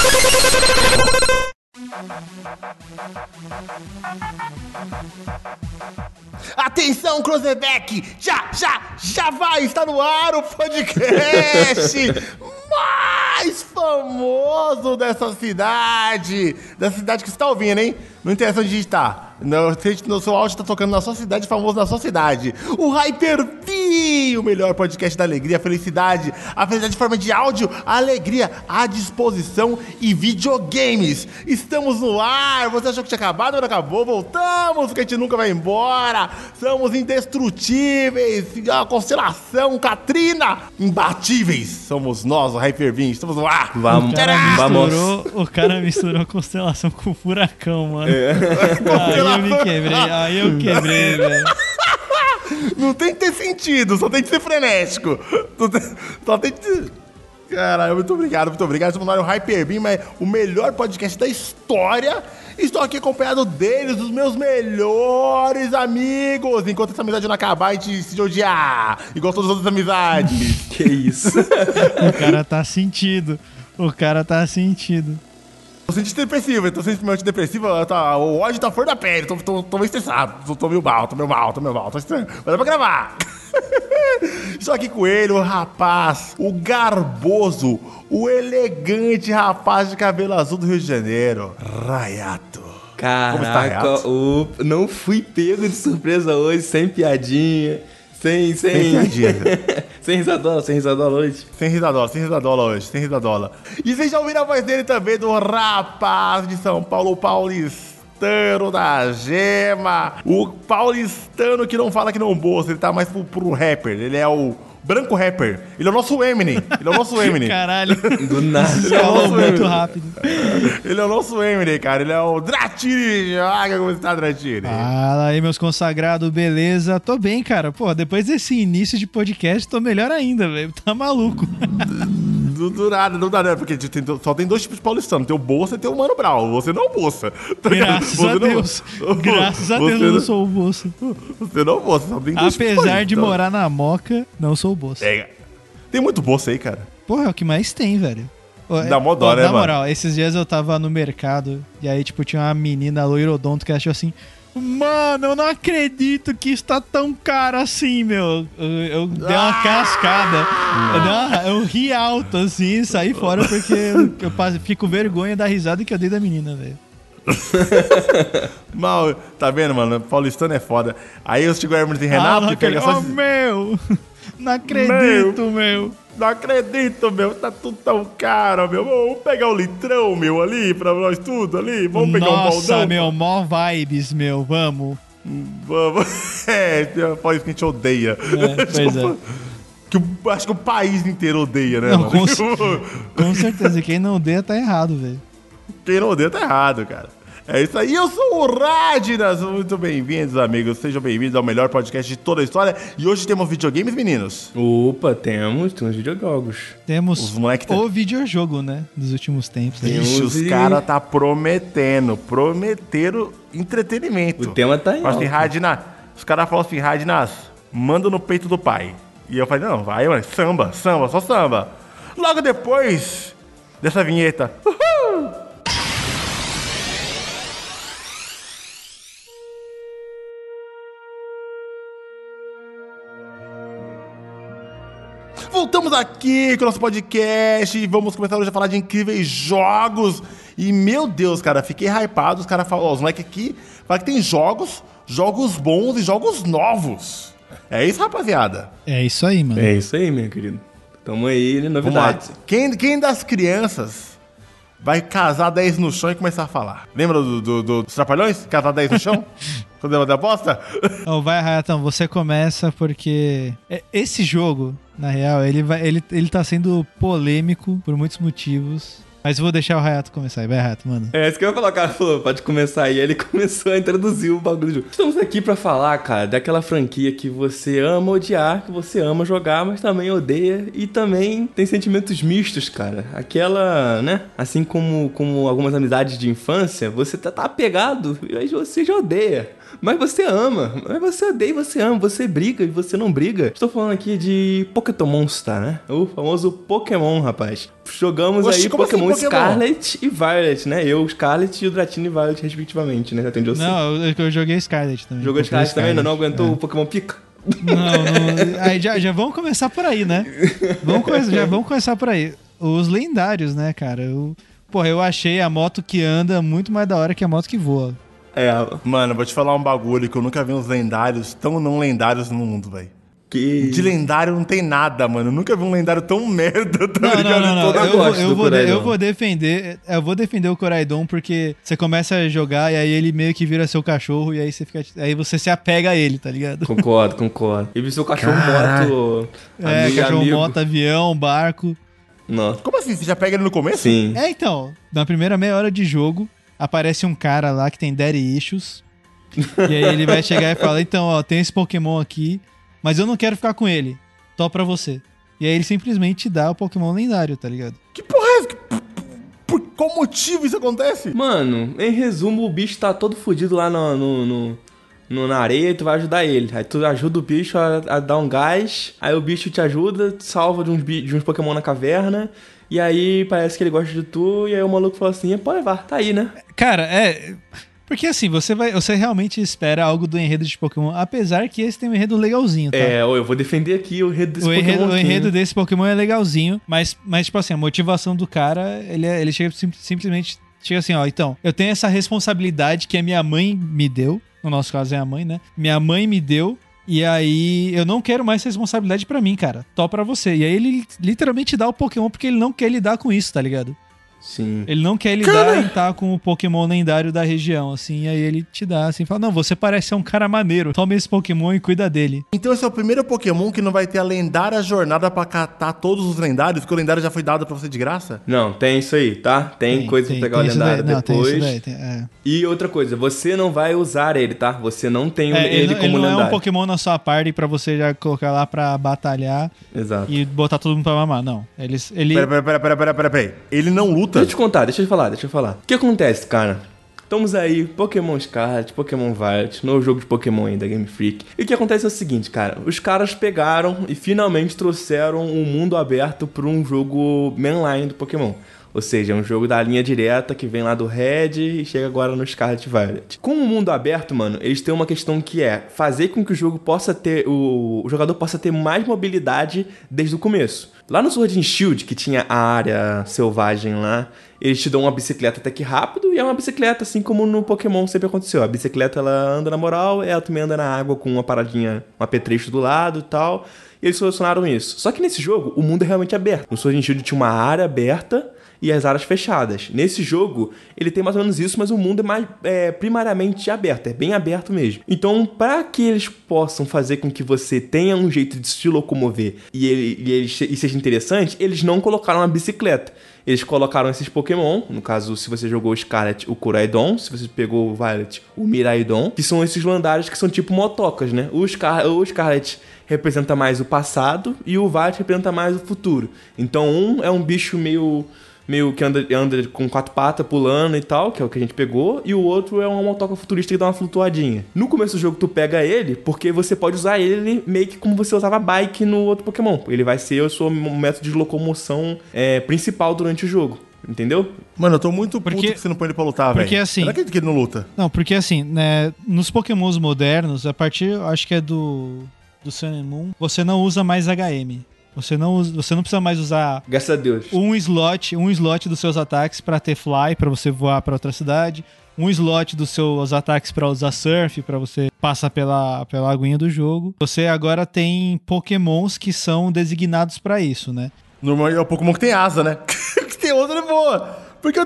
Atenção, Closeback! Já vai estar no ar o podcast mais famoso dessa cidade que você está ouvindo, hein? Não interessa onde a gente tá. No seu áudio tá tocando na sua cidade, famoso na sua cidade. O Hyper-V, o melhor podcast da alegria, felicidade. A felicidade em forma de áudio, a alegria à disposição e videogames. Estamos no ar. Você achou que tinha acabado, mas não acabou. Voltamos, porque a gente nunca vai embora. Somos indestrutíveis. A constelação Katrina. Imbatíveis. Somos nós, o Hyper-V. Estamos no ar. Vamos. O cara misturou a constelação com o furacão, mano. Aí eu quebrei, velho. Não tem que ter sentido, só tem que ser frenético. Só tem que... Caralho, muito obrigado. Estamos no Hyper-V, mas o melhor podcast da história. Estou aqui acompanhado deles, dos meus melhores amigos. Enquanto essa amizade não acabar, a gente se odiar. Igual todas as outras amizades. Que isso? O cara tá sentido. Tô sentindo depressivo, tô sentindo antidepressivo, o ódio tá fora da pele, tô meio estressado, tô meio mal, tô estranho, mas dá pra gravar. Estou aqui com ele, o rapaz, o garboso, o elegante rapaz de cabelo azul do Rio de Janeiro, Rayato. Caraca, como está, Rayato? Não fui pego de surpresa hoje, sem piadinha. Sem piadinha. Sem risadola hoje. Sem risadola. E vocês já ouviram a voz dele também, do rapaz de São Paulo, o paulistano da gema. O paulistano que não fala que não bolsa, ele tá mais pro rapper. Ele é o branco rapper. Ele é o nosso Eminem. Caralho. Do nada. Ele falou muito rápido. Ele é o nosso Eminem, cara. Ele é o Dratini. Como está, Dratini? Fala aí, meus consagrados, beleza? Tô bem, cara. Pô, depois desse início de podcast, tô melhor ainda, velho. Tá maluco. Do nada, não dá, né? Porque só tem dois tipos de paulistano. Tem o Bolsa e tem o Mano Brown. Você não é o Bolsa. Tá Graças a Deus. Graças a Deus eu não sou o Bolsa. Você não é o Bolsa. Só tem dois Apesar de morar na Moca, não sou o Bolsa. Tem muito Bolsa aí, cara. Porra, é o que mais tem, velho. Dá mó dó, né, na mano? moral, esses dias eu tava no mercado e aí, tipo, tinha uma menina loirodonto que achou assim: mano, eu não acredito que isso tá tão caro assim, meu. Eu dei uma cascada. Eu ri alto, assim, saí fora porque eu fico vergonha da risada que eu dei da menina, velho. Mal, tá vendo, mano? Paulistano é foda. Aí eu chego o Hermes e Renato e pega só... meu! Não acredito, meu! Não acredito, meu. Tá tudo tão caro, meu. Vamos pegar um litrão, meu, ali, pra nós tudo ali. Vamos pegar um baldão. Nossa, meu, mó vibes, meu. Vamos. Pode que a gente odeia. Pois é. Acho que o país inteiro odeia, né, não, mano? Com certeza. Quem não odeia tá errado, velho. Quem não odeia tá errado, cara. É isso aí, eu sou o Radinas. Muito bem-vindos, amigos. Sejam bem-vindos ao melhor podcast de toda a história. E hoje temos videogames, meninos? Opa, temos videojogos. Temos o videojogo, né? Dos últimos tempos. Ixi, os caras tá prometeram entretenimento. O tema tá em alta. Os caras falam assim, Radinas, manda no peito do pai. E eu falei, não, vai, mano, samba, só samba. Logo depois dessa vinheta. Uhul! Voltamos aqui com o nosso podcast e vamos começar hoje a falar de incríveis jogos. E, meu Deus, cara, fiquei hypado. Os caras falam, os moleques aqui falam que tem jogos bons e jogos novos. É isso, rapaziada? É isso aí, mano. É isso aí, meu querido. Tamo aí, novidades. Quem das crianças vai casar 10 no chão e começar a falar? Lembra dos Trapalhões? Casar 10 no chão? Quando da aposta? Então, vai, Rayatão, você começa porque esse jogo, na real, ele tá sendo polêmico por muitos motivos. Mas eu vou deixar o Rayato começar. Vai, Rayato, mano. É isso que eu ia falar. O cara falou, pode começar aí. Ele começou a introduzir o bagulho do jogo. Estamos aqui pra falar, cara, daquela franquia que você ama odiar, que você ama jogar, mas também odeia. E também tem sentimentos mistos, cara. Aquela, né? Assim como algumas amizades de infância, você tá apegado, mas você já odeia. Mas você ama, mas você odeia e você ama, você briga e você não briga. Estou falando aqui de Pokémonster, né? O famoso Pokémon, rapaz. Jogamos Oxi, aí como Pokémon assim, Pokémon? Scarlet e Violet, né? Eu, Scarlet e o Dratini e Violet, respectivamente, né? Até onde eu sei. Não, eu joguei Scarlet também. Jogou Comprei Scarlet também? Não aguentou é. o Pokémon Pica? Não. Aí já vamos começar por aí, né? Vamos começar por aí. Os lendários, né, cara? Eu achei a moto que anda muito mais da hora que a moto que voa. É, Mano, eu vou te falar um bagulho que eu nunca vi uns lendários tão não lendários no mundo, velho. que... De lendário não tem nada, mano. Eu nunca vi um lendário tão merda, tá ligado? Não. Eu vou defender o Coraidon porque você começa a jogar e aí ele meio que vira seu cachorro e aí você se apega a ele, tá ligado? Concordo. E vi seu cachorro moto... Cachorro, amigo. moto, avião, barco. Nossa. Como assim? Você já pega ele no começo? Sim. Então, na primeira meia hora de jogo, aparece um cara lá que tem daddy issues. E aí ele vai chegar e fala, então, ó, tem esse Pokémon aqui, mas eu não quero ficar com ele. Tô pra você. E aí ele simplesmente te dá o Pokémon lendário, tá ligado? Que porra é essa? Por qual motivo isso acontece? Mano, em resumo, o bicho tá todo fudido lá na areia e tu vai ajudar ele. Aí tu ajuda o bicho a dar um gás, aí o bicho te ajuda, te salva de uns Pokémon na caverna, e aí parece que ele gosta de tu, e aí o maluco fala assim, pode levar, tá aí, né? Cara, porque assim, você realmente espera algo do enredo de Pokémon, apesar que esse tem um enredo legalzinho, tá? Eu vou defender aqui o enredo desse Pokémon aqui. O enredo desse Pokémon é legalzinho, mas tipo assim, a motivação do cara, ele chega simplesmente chega assim, ó, então, eu tenho essa responsabilidade que a minha mãe me deu, no nosso caso é a mãe, né? Minha mãe me deu, e aí eu não quero mais essa responsabilidade pra mim, cara. Tô pra você. E aí ele literalmente dá o Pokémon porque ele não quer lidar com isso, tá ligado? Sim. Ele não quer lidar em estar com o Pokémon lendário da região, assim, e aí ele te dá, assim, fala, não, você parece ser um cara maneiro, toma esse Pokémon e cuida dele. Então esse é o primeiro Pokémon que não vai ter a lendária jornada pra catar todos os lendários, porque o lendário já foi dado pra você de graça? Não, tem isso aí, tá? Tem coisa pra pegar o lendário depois. Tem isso daí, E outra coisa, você não vai usar ele, tá? Você não tem ele como ele não lendário. É um Pokémon na sua party pra você já colocar lá pra batalhar. Exato. E botar todo mundo pra mamar, não. Ele... Pera. Ele não luta? Deixa eu te contar, deixa eu falar. O que acontece, cara? Estamos aí, Pokémon Scarlet, Pokémon Violet, novo jogo de Pokémon aí da Game Freak. E o que acontece é o seguinte, cara. Os caras pegaram e finalmente trouxeram um mundo aberto para um jogo mainline do Pokémon. Ou seja, é um jogo da linha direta que vem lá do Red e chega agora no Scarlet Violet. Com o mundo aberto, mano, eles têm uma questão que é fazer com que o jogo possa ter... O jogador possa ter mais mobilidade desde o começo. Lá no Sword and Shield, que tinha a área selvagem lá, eles te dão uma bicicleta até que rápido, e é uma bicicleta assim como no Pokémon sempre aconteceu. A bicicleta, ela anda na moral, ela também anda na água com uma paradinha, um apetrecho do lado e tal. E eles solucionaram isso. Só que nesse jogo, o mundo é realmente aberto. No Sword and Shield tinha uma área aberta e as áreas fechadas. Nesse jogo, ele tem mais ou menos isso, mas o mundo é mais primariamente aberto, é bem aberto mesmo. Então, para que eles possam fazer com que você tenha um jeito de se locomover e seja interessante, eles não colocaram uma bicicleta. Eles colocaram esses Pokémon, no caso, se você jogou o Scarlet, o Coraidon, se você pegou o Violet, o Miraidon, que são esses lendários que são tipo motocas, né? O Scarlet representa mais o passado e o Violet representa mais o futuro. Então, um é um bicho meio que anda com 4 patas pulando e tal, que é o que a gente pegou, e o outro é uma motoca futurista que dá uma flutuadinha. No começo do jogo tu pega ele, porque você pode usar ele meio que como você usava bike no outro Pokémon. Ele vai ser o seu método de locomoção principal durante o jogo. Entendeu? Mano, eu tô muito puto que você não põe ele pra lutar, velho. Porque assim... Será que ele não luta? Não, porque assim, né, nos Pokémons modernos, a partir, acho que é do Sun and Moon, você não usa mais HM. Você não precisa mais usar... Graças a Deus. Um slot dos seus ataques pra ter Fly, pra você voar pra outra cidade. Um slot dos seus ataques pra usar Surf, pra você passar pela aguinha do jogo. Você agora tem Pokémons que são designados pra isso, né? Normalmente é o Pokémon que tem asa, né? Que tem outra, ele voa. Porque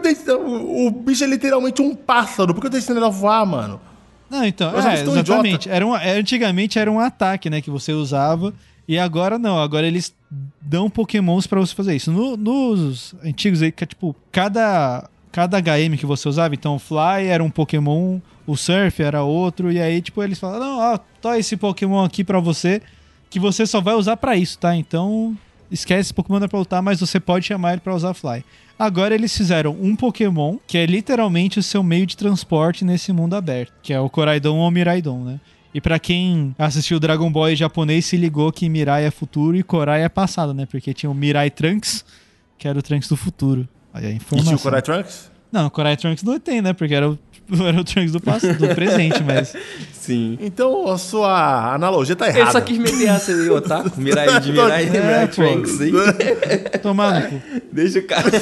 o bicho é literalmente um pássaro. Por que eu tô ensinando ele a voar, mano? Não, então, exatamente. Antigamente era um ataque, né, que você usava... E agora não, agora eles dão Pokémons pra você fazer isso. Nos antigos aí, que é tipo, cada HM que você usava, então o Fly era um Pokémon, o Surf era outro, e aí tipo eles falam, não, ó, tô esse Pokémon aqui pra você, que você só vai usar pra isso, tá? Então esquece esse Pokémon pra lutar, mas você pode chamar ele pra usar Fly. Agora eles fizeram um Pokémon que é literalmente o seu meio de transporte nesse mundo aberto, que é o Koraidon ou Miraidon, né? E pra quem assistiu Dragon Ball japonês se ligou que Mirai é futuro e Korai é passado, né? Porque tinha o Mirai Trunks, que era o Trunks do futuro. Olha a informação. E tinha o Korai Trunks? Não, o Korai Trunks não tem, né? Porque era o Trunks do presente, mas... Sim. Então a sua analogia tá errada. Ele só quis meter essa aí, Otaku. Mirai de Mirai, Mirai Trunks. Tomar no cu. Deixa o cara...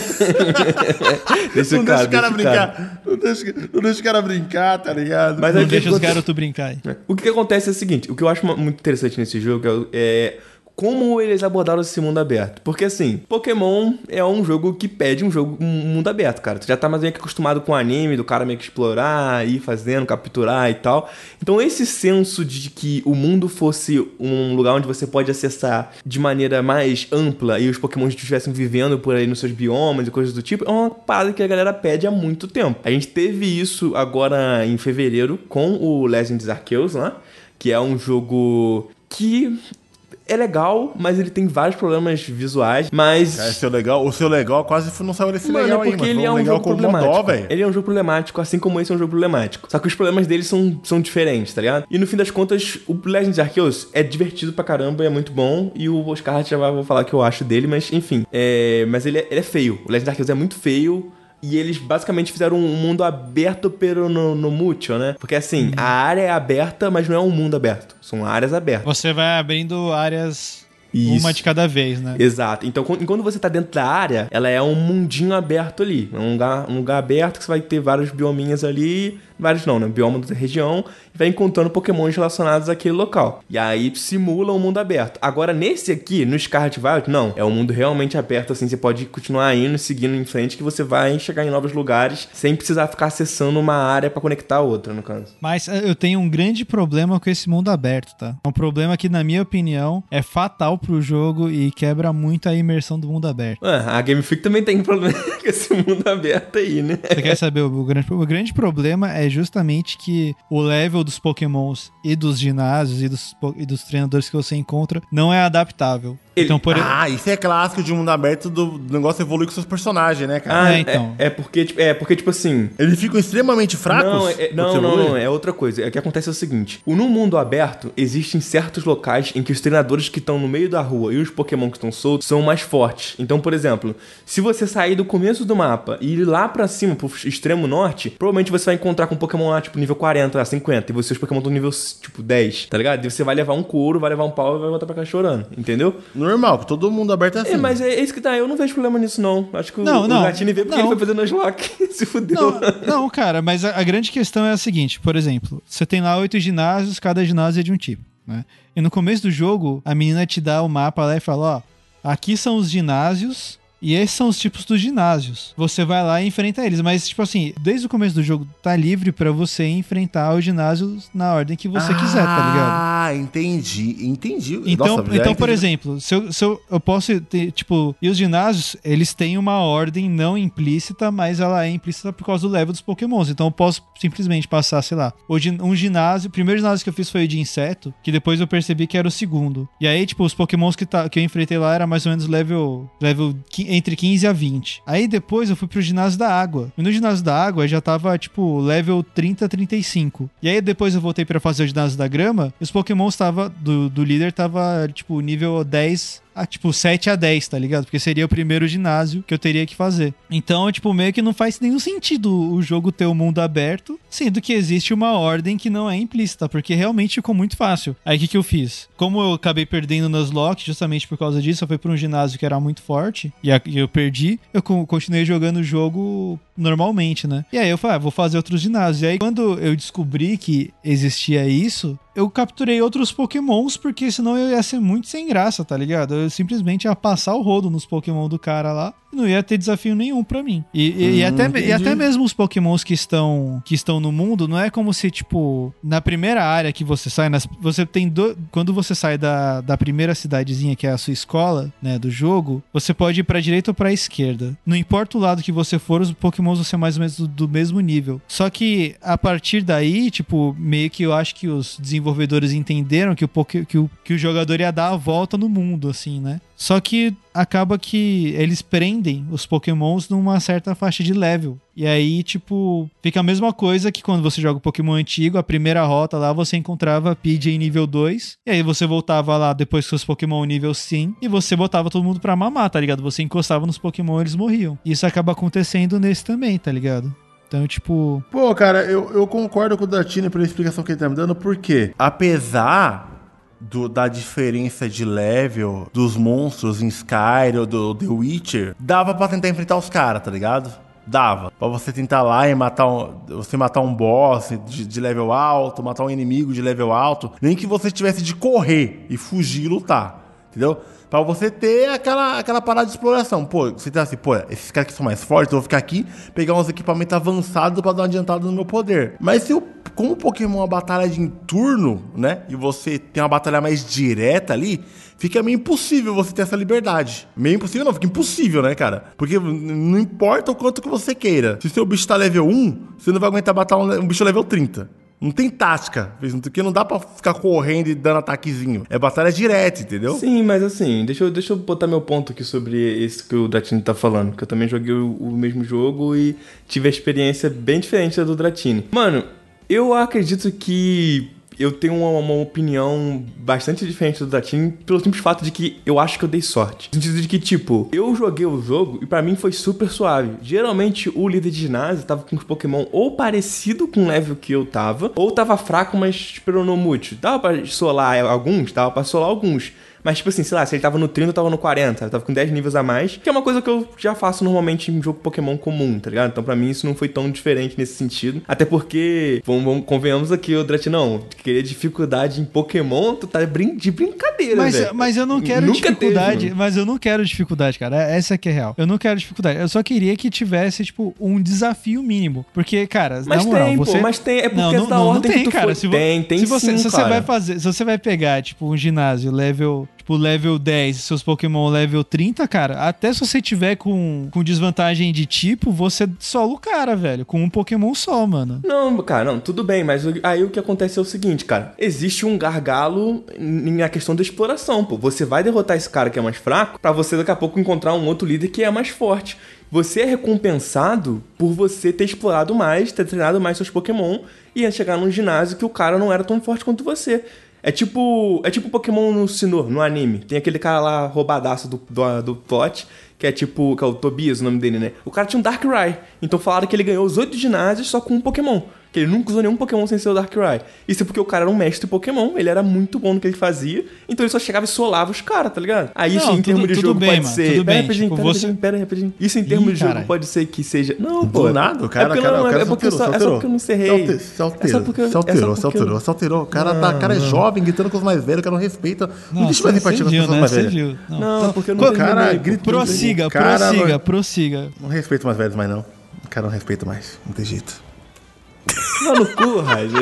Não deixa o cara brincar. Não deixa o cara brincar, tá ligado? Mas Não aí deixa os garotos brincar aí. O que acontece é o seguinte, o que eu acho muito interessante nesse jogo é como eles abordaram esse mundo aberto. Porque assim, Pokémon é um jogo que pede um mundo aberto, cara. Tu já tá mais bem acostumado com o anime, do cara meio que explorar, ir fazendo, capturar e tal. Então esse senso de que o mundo fosse um lugar onde você pode acessar de maneira mais ampla e os Pokémon estivessem vivendo por aí nos seus biomas e coisas do tipo, é uma parada que a galera pede há muito tempo. A gente teve isso agora em fevereiro com o Legends Arceus lá, que é um jogo que... é legal, mas ele tem vários problemas visuais, mas... O seu legal quase não saiu desse legal aí, porque ele é um jogo problemático. Ele é um jogo problemático, assim como esse é um jogo problemático. Só que os problemas dele são diferentes, tá ligado? E no fim das contas, o Legends Arceus é divertido pra caramba, é muito bom, e o Oscar já vai falar o que eu acho dele, mas enfim. Mas ele é feio. O Legends Arceus é muito feio, e eles basicamente fizeram um mundo aberto pero no mútil, né? Porque assim, a área é aberta, mas não é um mundo aberto. São áreas abertas. Você vai abrindo áreas... Isso. Uma de cada vez, né? Exato. Então, quando você tá dentro da área, ela é um mundinho aberto ali. É um lugar aberto que você vai ter vários biominhas ali. Vários não, né? Bioma da região. E vai encontrando pokémons relacionados àquele local. E aí simula um mundo aberto. Agora, nesse aqui, no Scarlet Violet, não. É um mundo realmente aberto, assim. Você pode continuar indo, seguindo em frente, que você vai chegar em novos lugares sem precisar ficar acessando uma área pra conectar a outra, no caso. Mas eu tenho um grande problema com esse mundo aberto, tá? Um problema que, na minha opinião, é fatal pro jogo e quebra muito a imersão do mundo aberto. A Game Freak também tem problema com esse mundo aberto aí, né? Você quer saber o grande problema é justamente que o level dos pokémons e dos ginásios e dos treinadores que você encontra não é adaptável. Então, isso é clássico de um mundo aberto do negócio evoluir com seus personagens, né, cara? Então. Porque, tipo assim... Eles ficam extremamente fracos? Não, é outra coisa. O que acontece é o seguinte. No mundo aberto, existem certos locais em que os treinadores que estão no meio da rua e os Pokémon que estão soltos são mais fortes. Então, por exemplo, se você sair do começo do mapa e ir lá pra cima, pro extremo norte, provavelmente você vai encontrar com um Pokémon lá, tipo, nível 40, 50, e você, os Pokémon estão nível, tipo, 10, tá ligado? E você vai levar um couro, vai levar um pau e vai voltar pra cá chorando, entendeu? Normal, todo mundo aberto é assim. Mas é isso que tá, eu não vejo problema nisso, não. Acho que o Gatini veio porque ele foi fazendo Nuzlocke e se fudeu. Não, cara, mas a grande questão é a seguinte, por exemplo, você tem lá 8 ginásios, cada ginásio é de um tipo, né? E no começo do jogo, a menina te dá o mapa lá e fala, ó, aqui são os ginásios e esses são os tipos dos ginásios. Você vai lá e enfrenta eles, mas tipo assim, desde o começo do jogo tá livre pra você enfrentar os ginásios na ordem que você quiser, tá ligado? Ah, entendi. Então, por exemplo, se eu posso ter, tipo, e os ginásios, eles têm uma ordem não implícita, mas ela é implícita por causa do level dos pokémons. Então eu posso simplesmente passar, sei lá, um ginásio, o primeiro ginásio que eu fiz foi o de inseto, que depois eu percebi que era o segundo. E aí, tipo, os pokémons que eu enfrentei lá era mais ou menos level entre 15 a 20. Aí depois eu fui pro ginásio da água. E no ginásio da água já tava, tipo, level 30 a 35. E aí depois eu voltei pra fazer o ginásio da grama e os pokémons do líder tava, tipo, nível 10 tipo, 7 a 10, tá ligado? Porque seria o primeiro ginásio que eu teria que fazer. Então, tipo, meio que não faz nenhum sentido o jogo ter o mundo aberto, sendo que existe uma ordem que não é implícita, porque realmente ficou muito fácil. Aí, o que eu fiz? Como eu acabei perdendo nas Nuzlocke, justamente por causa disso, eu fui pra um ginásio que era muito forte, e eu perdi, eu continuei jogando o jogo normalmente, né? E aí eu falei, vou fazer outros ginásios. E aí, quando eu descobri que existia isso, eu capturei outros pokémons, porque senão eu ia ser muito sem graça, tá ligado? Eu simplesmente ia passar o rodo nos pokémon do cara lá e não ia ter desafio nenhum pra mim. E até mesmo os pokémons que estão no mundo, não é como se, tipo, na primeira área que você sai, você tem quando você sai da primeira cidadezinha, que é a sua escola, né, do jogo, você pode ir pra direita ou pra esquerda. Não importa o lado que você for, os pokémons vão ser mais ou menos do mesmo nível. Só que, a partir daí, tipo, meio que eu acho que os desenvolvedores entenderam que o jogador ia dar a volta no mundo, assim, né? Só que acaba que eles prendem os Pokémons numa certa faixa de level. E aí, tipo, fica a mesma coisa que quando você joga o Pokémon antigo, a primeira rota lá você encontrava PJ nível 2, e aí você voltava lá depois com os Pokémon nível 100, e você botava todo mundo pra mamar, tá ligado? Você encostava nos Pokémon e eles morriam. Isso acaba acontecendo nesse também, tá ligado? Então, tipo... Pô, cara, eu concordo com o Dratini pela explicação que ele tá me dando, porque apesar da diferença de level dos monstros em Skyrim ou do The Witcher, dava pra tentar enfrentar os caras, tá ligado? Dava. Pra você tentar lá e matar um boss de level alto, matar um inimigo de level alto, nem que você tivesse de correr e fugir e lutar, entendeu? Pra você ter aquela parada de exploração. Pô, você tá assim, pô, esses caras que são mais fortes, eu vou ficar aqui, pegar uns equipamentos avançados pra dar uma adiantada no meu poder. Mas como o Pokémon é uma batalha de em turno, né? E você tem uma batalha mais direta ali, fica meio impossível você ter essa liberdade. Meio impossível não, fica impossível, né, cara? Porque não importa o quanto que você queira. Se o seu bicho tá level 1, você não vai aguentar matar um bicho level 30. Não tem tática, porque não dá pra ficar correndo e dando ataquezinho. É batalha direta, entendeu? Sim, mas assim, deixa eu botar meu ponto aqui sobre isso que o Dratini tá falando. Que eu também joguei o mesmo jogo e tive a experiência bem diferente da do Dratini. Mano, eu acredito que eu tenho uma opinião bastante diferente do Dratini pelo simples fato de que eu acho que eu dei sorte. No sentido de que, tipo, eu joguei o jogo e pra mim foi super suave. Geralmente, o líder de ginásio tava com os Pokémon ou parecido com o level que eu tava, ou tava fraco, mas esperou no mútil. Dava pra solar alguns. Mas, tipo assim, sei lá, se ele tava no 30, eu tava no 40, eu tava com 10 níveis a mais, que é uma coisa que eu já faço normalmente em jogo Pokémon comum, tá ligado? Então, pra mim, isso não foi tão diferente nesse sentido. Até porque, convenhamos aqui, ô Dratinão, querer dificuldade em Pokémon, tu tá de brincadeira, velho. Mas eu não quero Nunca dificuldade, teve, mas eu não quero dificuldade, cara. Essa que é real. Eu não quero dificuldade. Eu só queria que tivesse, tipo, um desafio mínimo. Porque, cara, mas na moral, tem, você... pô, mas tem, é porque não, da ordem tem, que tu cara. foi. Tem sim, se você vai pegar, tipo, um ginásio level 10 e seus Pokémon level 30, cara, até se você tiver com desvantagem de tipo, você sola o cara, velho, com um Pokémon só, mano. Não, cara, não, tudo bem, mas aí o que acontece é o seguinte, cara, existe um gargalo na questão da exploração, pô. Você vai derrotar esse cara que é mais fraco pra você daqui a pouco encontrar um outro líder que é mais forte. Você é recompensado por você ter explorado mais, ter treinado mais seus Pokémon e chegar num ginásio que o cara não era tão forte quanto você. É tipo Pokémon no Sinnoh, no anime. Tem aquele cara lá roubadaço do plot, que é o Tobias, o nome dele, né? O cara tinha um Darkrai. Então falaram que ele ganhou os 8 ginásios só com um Pokémon. Que ele nunca usou nenhum Pokémon sem ser o Darkrai. Isso é porque o cara era um mestre Pokémon, ele era muito bom no que ele fazia, então ele só chegava e solava os caras, tá ligado? Aí isso em termos de jogo pode ser... Tudo bem, tipo, Pera rapidinho. Isso em termos de jogo pode ser que seja... Não, pô. Do nada, o cara... É só porque eu não encerrei. Se alterou. O cara é jovem, gritando com os mais velhos, o cara não respeita. Não deixa mais empatia com as pessoas mais velhas. Não, porque eu não terminei. Prossiga. Não respeito mais velhos mais, não. O cara não respeita mais. Não tem jeito. Mano, cu, Raja.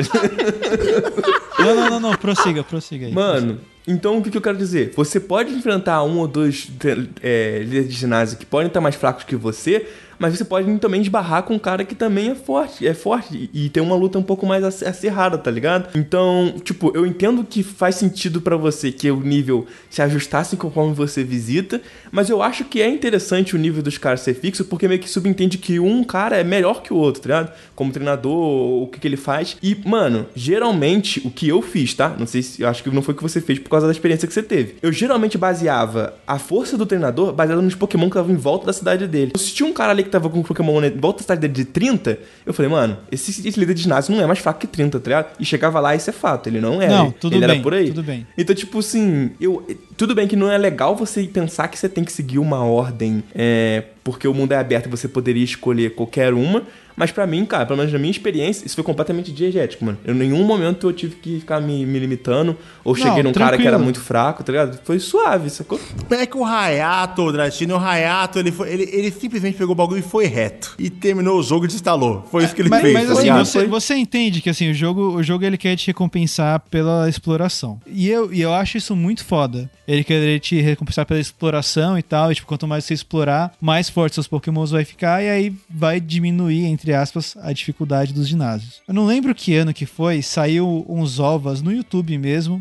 Não, prossiga aí. Mano, então o que eu quero dizer? Você pode enfrentar um ou dois líderes de ginásio que podem estar mais fracos que você, mas você pode também esbarrar com um cara que também é forte e tem uma luta um pouco mais acirrada, tá ligado? Então, tipo, eu entendo que faz sentido pra você que o nível se ajustasse conforme você visita, mas eu acho que é interessante o nível dos caras ser fixo, porque meio que subentende que um cara é melhor que o outro, tá ligado? Como treinador, o que ele faz. E, mano, geralmente, o que eu fiz, tá? Não sei se... Eu acho que não foi o que você fez por causa da experiência que você teve. Eu geralmente baseava a força do treinador baseada nos Pokémon que estavam em volta da cidade dele. Se tinha um cara ali que tava com um Pokémon em volta da cidade dele de 30, eu falei, mano, esse líder de ginásio não é mais fraco que 30, tá ligado? E chegava lá e isso é fato, ele não era. Não, tudo ele bem, era por aí. tudo bem. Então, tipo assim, tudo bem que não é legal você pensar que você tem que seguir uma ordem, porque o mundo é aberto e você poderia escolher qualquer uma, mas pra mim, cara, pelo menos na minha experiência, isso foi completamente diegético, mano. Em nenhum momento eu tive que ficar me limitando, ou cheguei num cara que era muito fraco, tá ligado? Foi suave, sacou? É que o Hayato, Dratini, ele simplesmente pegou o bagulho e foi reto. E terminou o jogo e desinstalou. Foi isso que ele fez. Mas assim, você entende que assim, o jogo ele quer te recompensar pela exploração. E eu acho isso muito foda. Ele quer te recompensar pela exploração e tal. E tipo, quanto mais você explorar, mais forte seus Pokémons vai ficar. E aí vai diminuir, entre aspas, a dificuldade dos ginásios. Eu não lembro que ano que foi, saiu uns ovas no YouTube mesmo,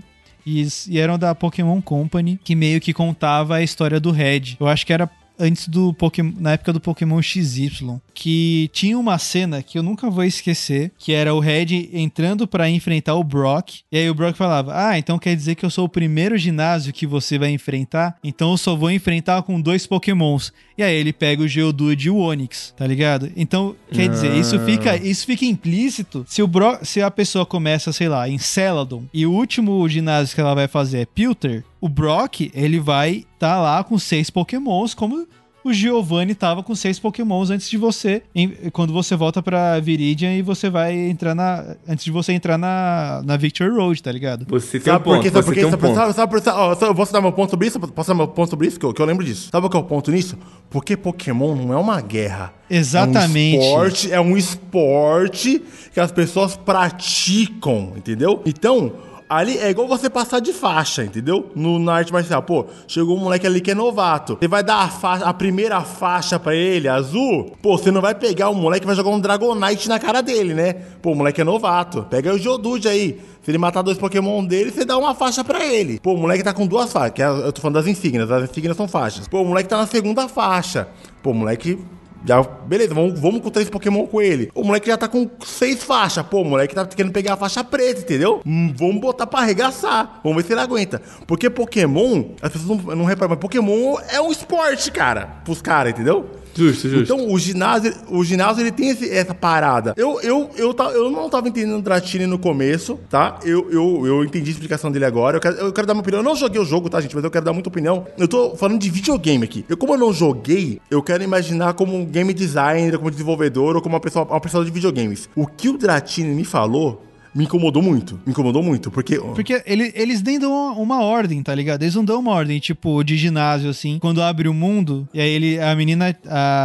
e eram da Pokémon Company, que meio que contava a história do Red. Eu acho que era antes do Pokémon, na época do Pokémon XY, que tinha uma cena que eu nunca vou esquecer, que era o Red entrando pra enfrentar o Brock, e aí o Brock falava, então quer dizer que eu sou o primeiro ginásio que você vai enfrentar? Então eu só vou enfrentar com 2 Pokémons. E aí ele pega o Geodude e o Onix, tá ligado? Então, quer dizer, isso fica implícito se a pessoa começa, sei lá, em Celadon, e o último ginásio que ela vai fazer é Pilter, o Brock, ele vai tá lá com 6 Pokémons, como o Giovanni tava com 6 Pokémons antes de você, quando você volta pra Viridian e você vai entrar antes de você entrar na Victory Road, tá ligado? Você tem um ponto, Posso dar meu ponto sobre isso? Posso dar meu ponto sobre isso? Que eu lembro disso. Sabe qual é o ponto nisso? Porque Pokémon não é uma guerra. Exatamente. É um esporte que as pessoas praticam, entendeu? Então, ali é igual você passar de faixa, entendeu? Na arte marcial. Pô, chegou um moleque ali que é novato. Você vai dar a primeira faixa pra ele, azul. Pô, você não vai pegar o moleque e vai jogar um Dragonite na cara dele, né? Pô, o moleque é novato. Pega o Geodude aí. Se ele matar 2 Pokémon dele, você dá uma faixa pra ele. Pô, o moleque tá com 2 faixas. Eu tô falando das insígnias. As insígnias são faixas. Pô, o moleque tá na segunda faixa. Pô, o moleque... Já, beleza, vamos com 3 Pokémon com ele. O moleque já tá com 6 faixas. Pô, o moleque tá querendo pegar a faixa preta, entendeu? Vamos botar pra arregaçar. Vamos ver se ele aguenta. Porque Pokémon, as pessoas não reparam, mas Pokémon é um esporte, cara. Pros caras, entendeu? Justo. Então, o ginásio ele tem essa parada. Eu não tava entendendo o Dratini no começo, tá? Eu entendi a explicação dele agora. Eu quero dar minha opinião. Eu não joguei o jogo, tá, gente? Mas eu quero dar muita opinião. Eu tô falando de videogame aqui. Como eu não joguei, eu quero imaginar como um game designer, como desenvolvedor ou como uma pessoa de videogames. O que o Dratini me falou me incomodou muito, porque eles nem dão uma ordem, tá ligado? Eles não dão uma ordem, tipo, de ginásio, assim, quando abre o mundo, e aí a menina,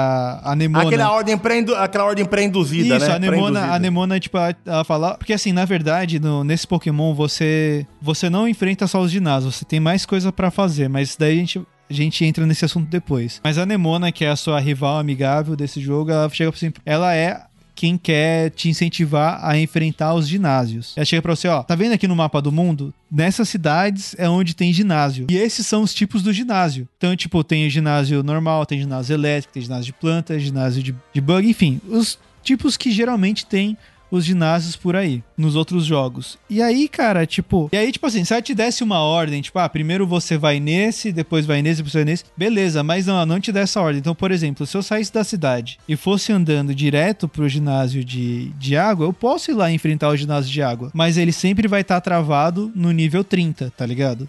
a Nemona... Aquela ordem pré-induzida, isso, né? A Nemona, tipo, ela fala... Porque, assim, na verdade, nesse Pokémon, você não enfrenta só os ginásios, você tem mais coisa pra fazer, mas daí a gente entra nesse assunto depois. Mas a Nemona, que é a sua rival amigável desse jogo, ela chega assim, ela é quem quer te incentivar a enfrentar os ginásios. Ela chega pra você, tá vendo aqui no mapa do mundo? Nessas cidades é onde tem ginásio. E esses são os tipos do ginásio. Então, tipo, tem o ginásio normal, tem ginásio elétrico, tem ginásio de planta, ginásio de bug, enfim. Os tipos que geralmente tem os ginásios por aí, nos outros jogos. E aí, cara, tipo assim, se ela te desse uma ordem, tipo, primeiro você vai nesse, depois vai nesse, depois vai nesse, beleza, mas não te dá essa ordem. Então, por exemplo, se eu saísse da cidade e fosse andando direto pro ginásio de água, eu posso ir lá enfrentar o ginásio de água, mas ele sempre vai estar travado no nível 30, tá ligado?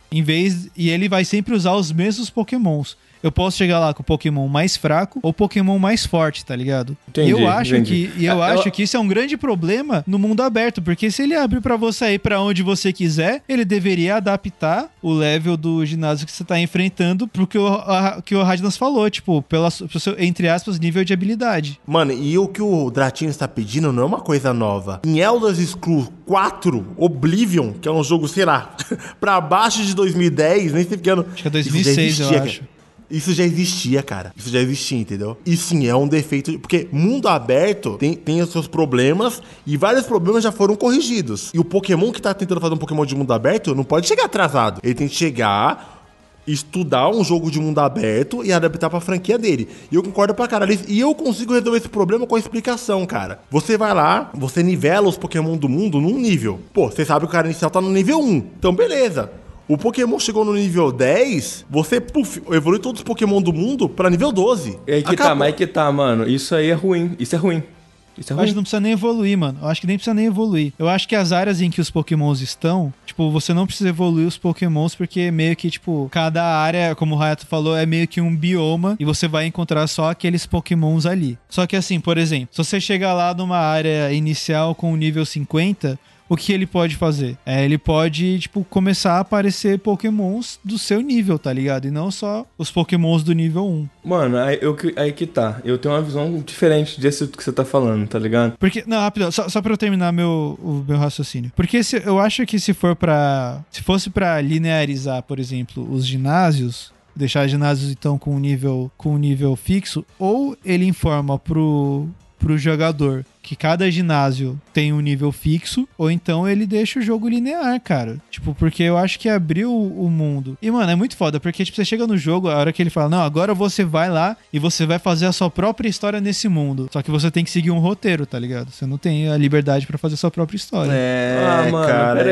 E ele vai sempre usar os mesmos Pokémons. Eu posso chegar lá com o Pokémon mais fraco ou Pokémon mais forte, tá ligado? Entendi, eu acho que isso é um grande problema no mundo aberto, porque se ele abrir pra você ir pra onde você quiser, ele deveria adaptar o level do ginásio que você tá enfrentando pro que o Radnas falou, tipo, pro seu, entre aspas, nível de habilidade. Mano, e o que o Dratini está pedindo não é uma coisa nova. Em Elder Scrolls 4 Oblivion, que é um jogo, sei lá, pra baixo de 2010, nem sei que ano. Acho que é 2006, eu acho. Isso já existia, cara. Isso já existia, entendeu? E sim, é um defeito. Porque mundo aberto tem os seus problemas e vários problemas já foram corrigidos. E o Pokémon que tá tentando fazer um Pokémon de mundo aberto não pode chegar atrasado. Ele tem que chegar, estudar um jogo de mundo aberto e adaptar pra franquia dele. E eu concordo pra caralho. E eu consigo resolver esse problema com a explicação, cara. Você vai lá, você nivela os Pokémon do mundo num nível. Pô, você sabe que o cara inicial tá no nível 1. Então, beleza. O Pokémon chegou no nível 10, você, evolui todos os Pokémon do mundo pra nível 12. E aí que tá, mano. Isso aí é ruim. Isso é ruim. Eu acho que não precisa nem evoluir, mano. Eu acho que nem precisa nem evoluir. Eu acho que as áreas em que os Pokémons estão, tipo, você não precisa evoluir os Pokémons, porque meio que, tipo, cada área, como o Hayato falou, é meio que um bioma e você vai encontrar só aqueles Pokémons ali. Só que assim, por exemplo, se você chegar lá numa área inicial com o nível 50... o que ele pode fazer? Ele pode, tipo, começar a aparecer Pokémons do seu nível, tá ligado? E não só os Pokémons do nível 1. Mano, aí que tá. Eu tenho uma visão diferente disso que você tá falando, tá ligado? Porque, não, rápido, só pra eu terminar o meu raciocínio. Porque eu acho que se fosse pra linearizar, por exemplo, os ginásios, deixar ginásios, então, com um nível fixo, ou ele informa pro pro jogador que cada ginásio tem um nível fixo, ou então ele deixa o jogo linear, cara. Tipo, porque eu acho que abriu o mundo. E, mano, é muito foda, porque, tipo, você chega no jogo, a hora que ele fala, não, agora você vai lá e você vai fazer a sua própria história nesse mundo. Só que você tem que seguir um roteiro, tá ligado? Você não tem a liberdade pra fazer a sua própria história. Mano, cara.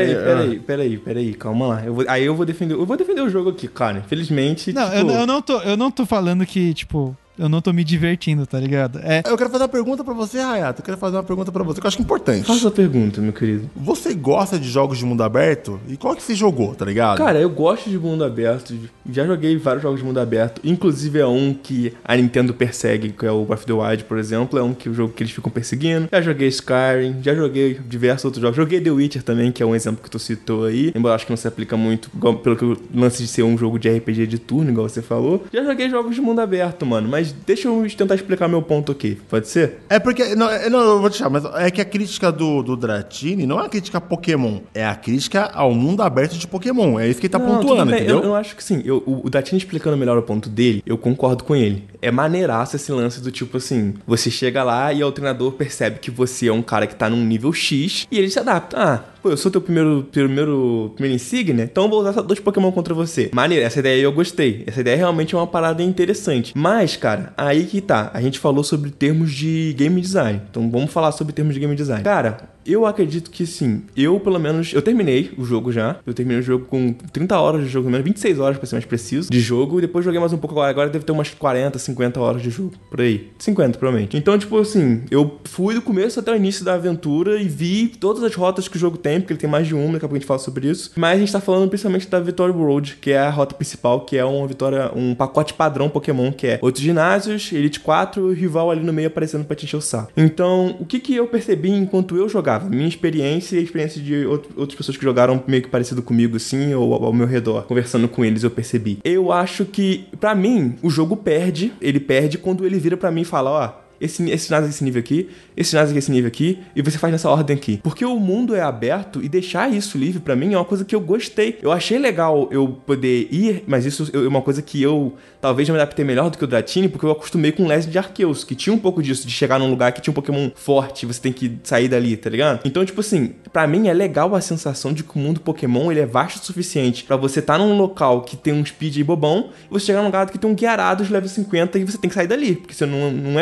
Peraí, calma lá. Eu vou defender o jogo aqui, cara. Infelizmente, Não, tipo... eu não tô falando que, tipo... Eu não tô me divertindo, tá ligado? Eu quero fazer uma pergunta pra você, Hayato. Eu quero fazer uma pergunta pra você que eu acho que é importante. Faça a pergunta, meu querido. Você gosta de jogos de mundo aberto? E qual que você jogou, tá ligado? Cara, eu gosto de mundo aberto. Já joguei vários jogos de mundo aberto. Inclusive é um que a Nintendo persegue, que é o Breath of the Wild, por exemplo. É o jogo que eles ficam perseguindo. Já joguei Skyrim, já joguei diversos outros jogos. Joguei The Witcher também, que é um exemplo que tu citou aí. Embora eu acho que não se aplica muito, pelo que o lance de ser um jogo de RPG de turno, igual você falou. Já joguei jogos de mundo aberto, mano. Mas deixa eu tentar explicar meu ponto aqui. Pode ser? É porque... Não, eu vou deixar, mas é que a crítica do Dratini não é a crítica a Pokémon. É a crítica ao mundo aberto de Pokémon. É isso que ele tá pontuando, entendeu? Eu acho que sim. O Dratini explicando melhor o ponto dele, eu concordo com ele. É maneiraço esse lance do tipo assim, você chega lá e o treinador percebe que você é um cara que tá num nível X e ele se adapta. Pô, eu sou teu primeiro insígnia, então eu vou usar só 2 Pokémon contra você. Maneiro, essa ideia eu gostei. Essa ideia realmente é uma parada interessante. Mas, cara, aí que tá. A gente falou sobre termos de game design. Então vamos falar sobre termos de game design. Cara, eu acredito que sim. Pelo menos, eu terminei o jogo já. Eu terminei o jogo com 30 horas de jogo, 26 horas pra ser mais preciso, de jogo. E depois joguei mais um pouco agora. Agora deve ter umas 40, 50 horas de jogo. Por aí. 50, provavelmente. Então, tipo assim, eu fui do começo até o início da aventura e vi todas as rotas que o jogo tem, porque ele tem mais de uma, daqui a pouco a gente fala sobre isso. Mas a gente tá falando principalmente da Victory Road, que é a rota principal, que é um pacote padrão Pokémon, que é 8 ginásios, Elite 4 e o rival ali no meio aparecendo pra te encher o saco. Então, o que eu percebi enquanto eu jogava? Minha experiência e a experiência de outras pessoas que jogaram meio que parecido comigo, assim, ou ao meu redor, conversando com eles, eu percebi. Eu acho que, pra mim, o jogo perde. Ele perde quando ele vira pra mim e fala, ó... Esse ginásio esse nível aqui, esse ginásio esse nível aqui, e você faz nessa ordem aqui. Porque o mundo é aberto e deixar isso livre pra mim é uma coisa que eu gostei. Eu achei legal eu poder ir, mas isso é uma coisa que eu talvez me adaptei melhor do que o Dratini, porque eu acostumei com o Legend de Arceus, que tinha um pouco disso, de chegar num lugar que tinha um Pokémon forte, você tem que sair dali, tá ligado? Então, tipo assim, pra mim é legal a sensação de que o mundo Pokémon, ele é vasto o suficiente pra você estar num local que tem um speed bobão, e você chegar num lugar que tem um Gyarados level 50 e você tem que sair dali, porque você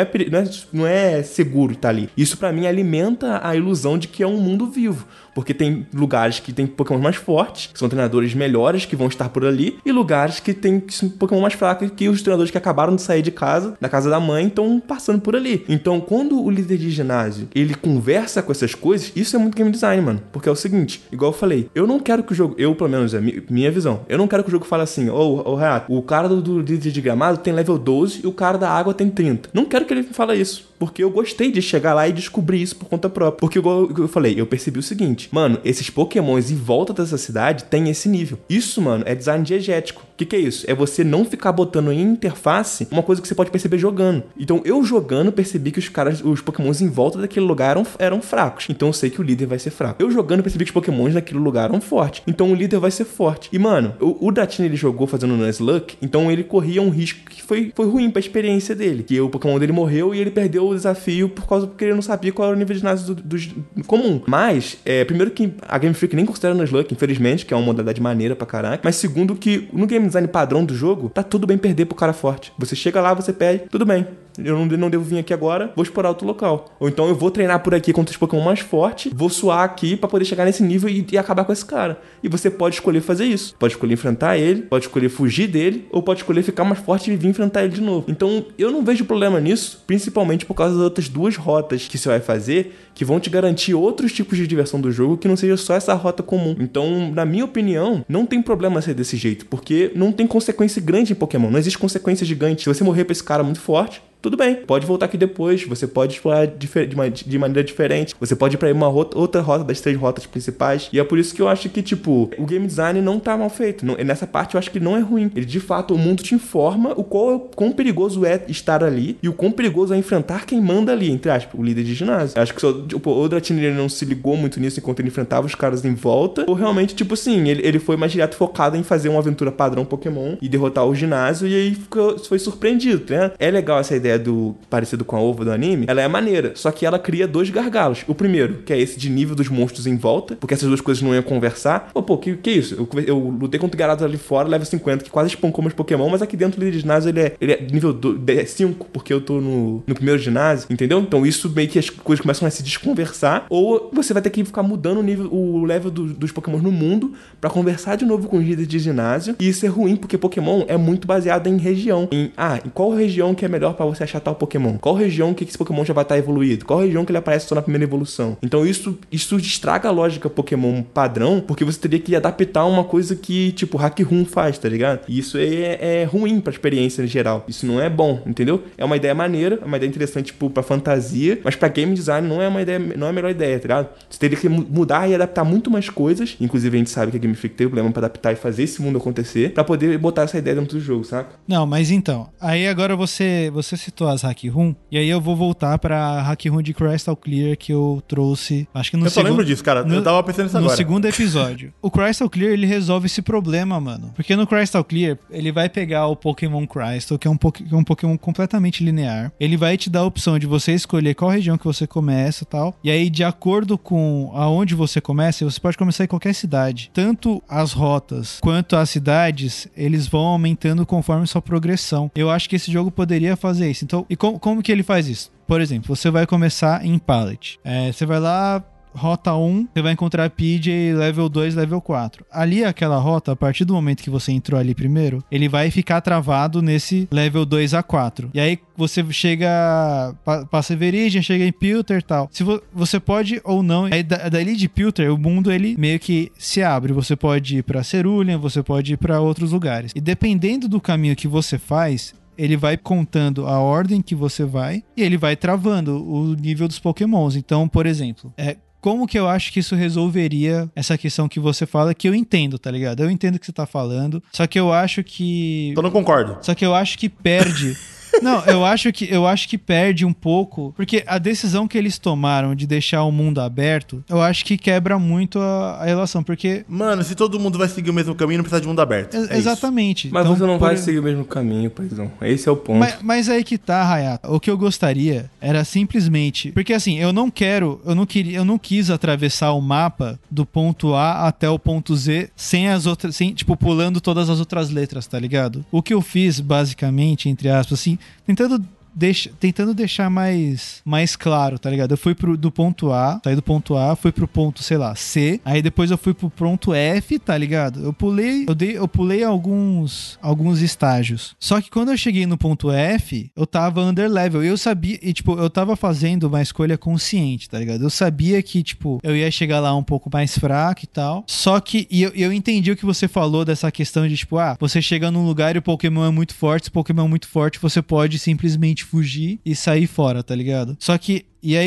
não é seguro estar ali. Isso pra mim alimenta a ilusão de que é um mundo vivo, porque tem lugares que tem Pokémon mais fortes, que são treinadores melhores que vão estar por ali, e lugares que tem Pokémon mais fracos, que os treinadores que acabaram de sair de casa, da casa da mãe, estão passando por ali. Então, quando o líder de ginásio, ele conversa com essas coisas, isso é muito game design, mano. Porque é o seguinte, igual eu falei, eu não quero que o jogo, pelo menos, é minha visão, eu não quero que o jogo fale assim, Renato, o cara do líder de gramado tem level 12 e o cara da água tem 30. Não quero que ele fale isso. Porque eu gostei de chegar lá e descobrir isso por conta própria. Porque, igual eu falei, eu percebi o seguinte. Mano, esses Pokémons em volta dessa cidade tem esse nível. Isso, mano, é design diegético. O que é isso? É você não ficar botando em interface uma coisa que você pode perceber jogando. Então, eu jogando, percebi que os Pokémons em volta daquele lugar eram fracos. Então, eu sei que o líder vai ser fraco. Eu jogando, percebi que os Pokémons naquele lugar eram fortes. Então, o líder vai ser forte. E, mano, o Dratini, ele jogou fazendo Nuzlocke, então ele corria um risco que foi ruim pra experiência dele. Que o Pokémon dele morreu e ele perdeu o desafio porque ele não sabia qual era o nível de ginásio do comum. Mas, primeiro que a Game Freak nem considera Nuzlocke, infelizmente, que é uma modalidade maneira pra caraca. Mas segundo que no game design padrão do jogo, tá tudo bem perder pro cara forte. Você chega lá, você perde, tudo bem. Eu não devo vir aqui agora, vou explorar outro local. Ou então eu vou treinar por aqui contra os Pokémon mais fortes, vou suar aqui pra poder chegar nesse nível e acabar com esse cara. E você pode escolher fazer isso. Pode escolher enfrentar ele, pode escolher fugir dele, ou pode escolher ficar mais forte e vir enfrentar ele de novo. Então eu não vejo problema nisso, principalmente por causa das outras 2 rotas que você vai fazer, que vão te garantir outros tipos de diversão do jogo, que não seja só essa rota comum. Então, na minha opinião, não tem problema ser desse jeito, porque não tem consequência grande em Pokémon. Não existe consequência gigante. Se você morrer pra esse cara muito forte, tudo bem, pode voltar aqui depois, você pode explorar de maneira diferente, você pode ir pra outra rota das 3 rotas principais, e é por isso que eu acho que, tipo, o game design não tá mal feito. Nessa parte eu acho que não é ruim. Ele, de fato, o mundo te informa o quão perigoso é estar ali, e o quão perigoso é enfrentar quem manda ali, entre aspas, o líder de ginásio. Eu acho que o Dratini, ele não se ligou muito nisso enquanto ele enfrentava os caras em volta, ou realmente, tipo assim, ele foi mais direto focado em fazer uma aventura padrão Pokémon e derrotar o ginásio, e aí foi surpreendido, né? É legal essa ideia ideia do parecido com a ova do anime, ela é maneira. Só que ela cria 2 gargalos. O primeiro, que é esse de nível dos monstros em volta, porque essas 2 coisas não iam conversar. Pô, que é isso? Eu lutei contra o Gyarados ali fora, level 50, que quase espancou meus Pokémon, mas aqui dentro do ginásio ele é nível 5, porque eu tô no primeiro ginásio, entendeu? Então isso meio que as coisas começam a se desconversar, ou você vai ter que ficar mudando o level dos Pokémon no mundo pra conversar de novo com os líderes de ginásio, e isso é ruim, porque Pokémon é muito baseado em região, em qual região que é melhor pra você achar tal Pokémon, qual região que esse Pokémon já vai estar evoluído, qual região que ele aparece só na primeira evolução. Então isso estraga a lógica Pokémon padrão, porque você teria que adaptar uma coisa que, tipo, Hack Room faz, tá ligado? E isso é ruim pra experiência em geral. Isso não é bom, entendeu? É uma ideia maneira, é uma ideia interessante, tipo, pra fantasia, mas pra game design não é a melhor ideia, tá ligado? Você teria que mudar e adaptar muito mais coisas, inclusive a gente sabe que a Game Freak tem problema pra adaptar e fazer esse mundo acontecer, pra poder botar essa ideia dentro do jogo, saca? Não, mas então, aí agora você citou as Hack Room, e aí eu vou voltar pra Hack Room de Crystal Clear que eu trouxe, acho que no Eu só lembro disso, cara. Eu tava pensando nisso agora. No segundo episódio. O Crystal Clear, ele resolve esse problema, mano. Porque no Crystal Clear, ele vai pegar o Pokémon Crystal, que é um Pokémon completamente linear. Ele vai te dar a opção de você escolher qual região que você começa e tal. E aí, de acordo com aonde você começa, você pode começar em qualquer cidade. Tanto as rotas quanto as cidades, eles vão aumentando conforme sua progressão. Eu acho que esse jogo poderia fazer isso. Então, e como que ele faz isso? Por exemplo, você vai começar em Pallet. Você vai lá, rota 1, você vai encontrar PJ level 2, level 4. Ali, aquela rota, a partir do momento que você entrou ali primeiro, ele vai ficar travado nesse level 2 a 4. E aí, você chega, passa Viridian, chega em Pilter e tal. Se você pode ou não, aí dali de Pilter, o mundo, ele meio que se abre. Você pode ir pra Cerulean, você pode ir pra outros lugares. E dependendo do caminho que você faz, ele vai contando a ordem que você vai e ele vai travando o nível dos Pokémons. Então, por exemplo, como que eu acho que isso resolveria essa questão que você fala, que eu entendo, tá ligado? Eu entendo o que você tá falando, só que eu acho que... Eu não concordo. Só que eu acho que perde... Não, eu acho que perde um pouco, porque a decisão que eles tomaram de deixar o mundo aberto, eu acho que quebra muito a relação, porque... Mano, se todo mundo vai seguir o mesmo caminho, não precisa de mundo aberto. Exatamente. Isso. Mas então, você não vai seguir o mesmo caminho, paizão. Esse é o ponto. Mas aí que tá, Hayato. O que eu gostaria era simplesmente... Porque assim, eu não quis atravessar o mapa do ponto A até o ponto Z tipo, pulando todas as outras letras, tá ligado? O que eu fiz, basicamente, entre aspas, assim, tentando deixar mais claro, tá ligado? Eu fui do ponto A, saí do ponto A, fui pro ponto, sei lá, C, aí depois eu fui pro ponto F, tá ligado? Eu pulei alguns estágios. Só que quando eu cheguei no ponto F, eu tava underlevel, e eu sabia, e tipo, eu tava fazendo uma escolha consciente, tá ligado? Eu sabia que, tipo, eu ia chegar lá um pouco mais fraco e tal, só que, eu entendi o que você falou dessa questão de, tipo, você chega num lugar e o Pokémon é muito forte, se o Pokémon é muito forte, você pode simplesmente fugir e sair fora, tá ligado? Só que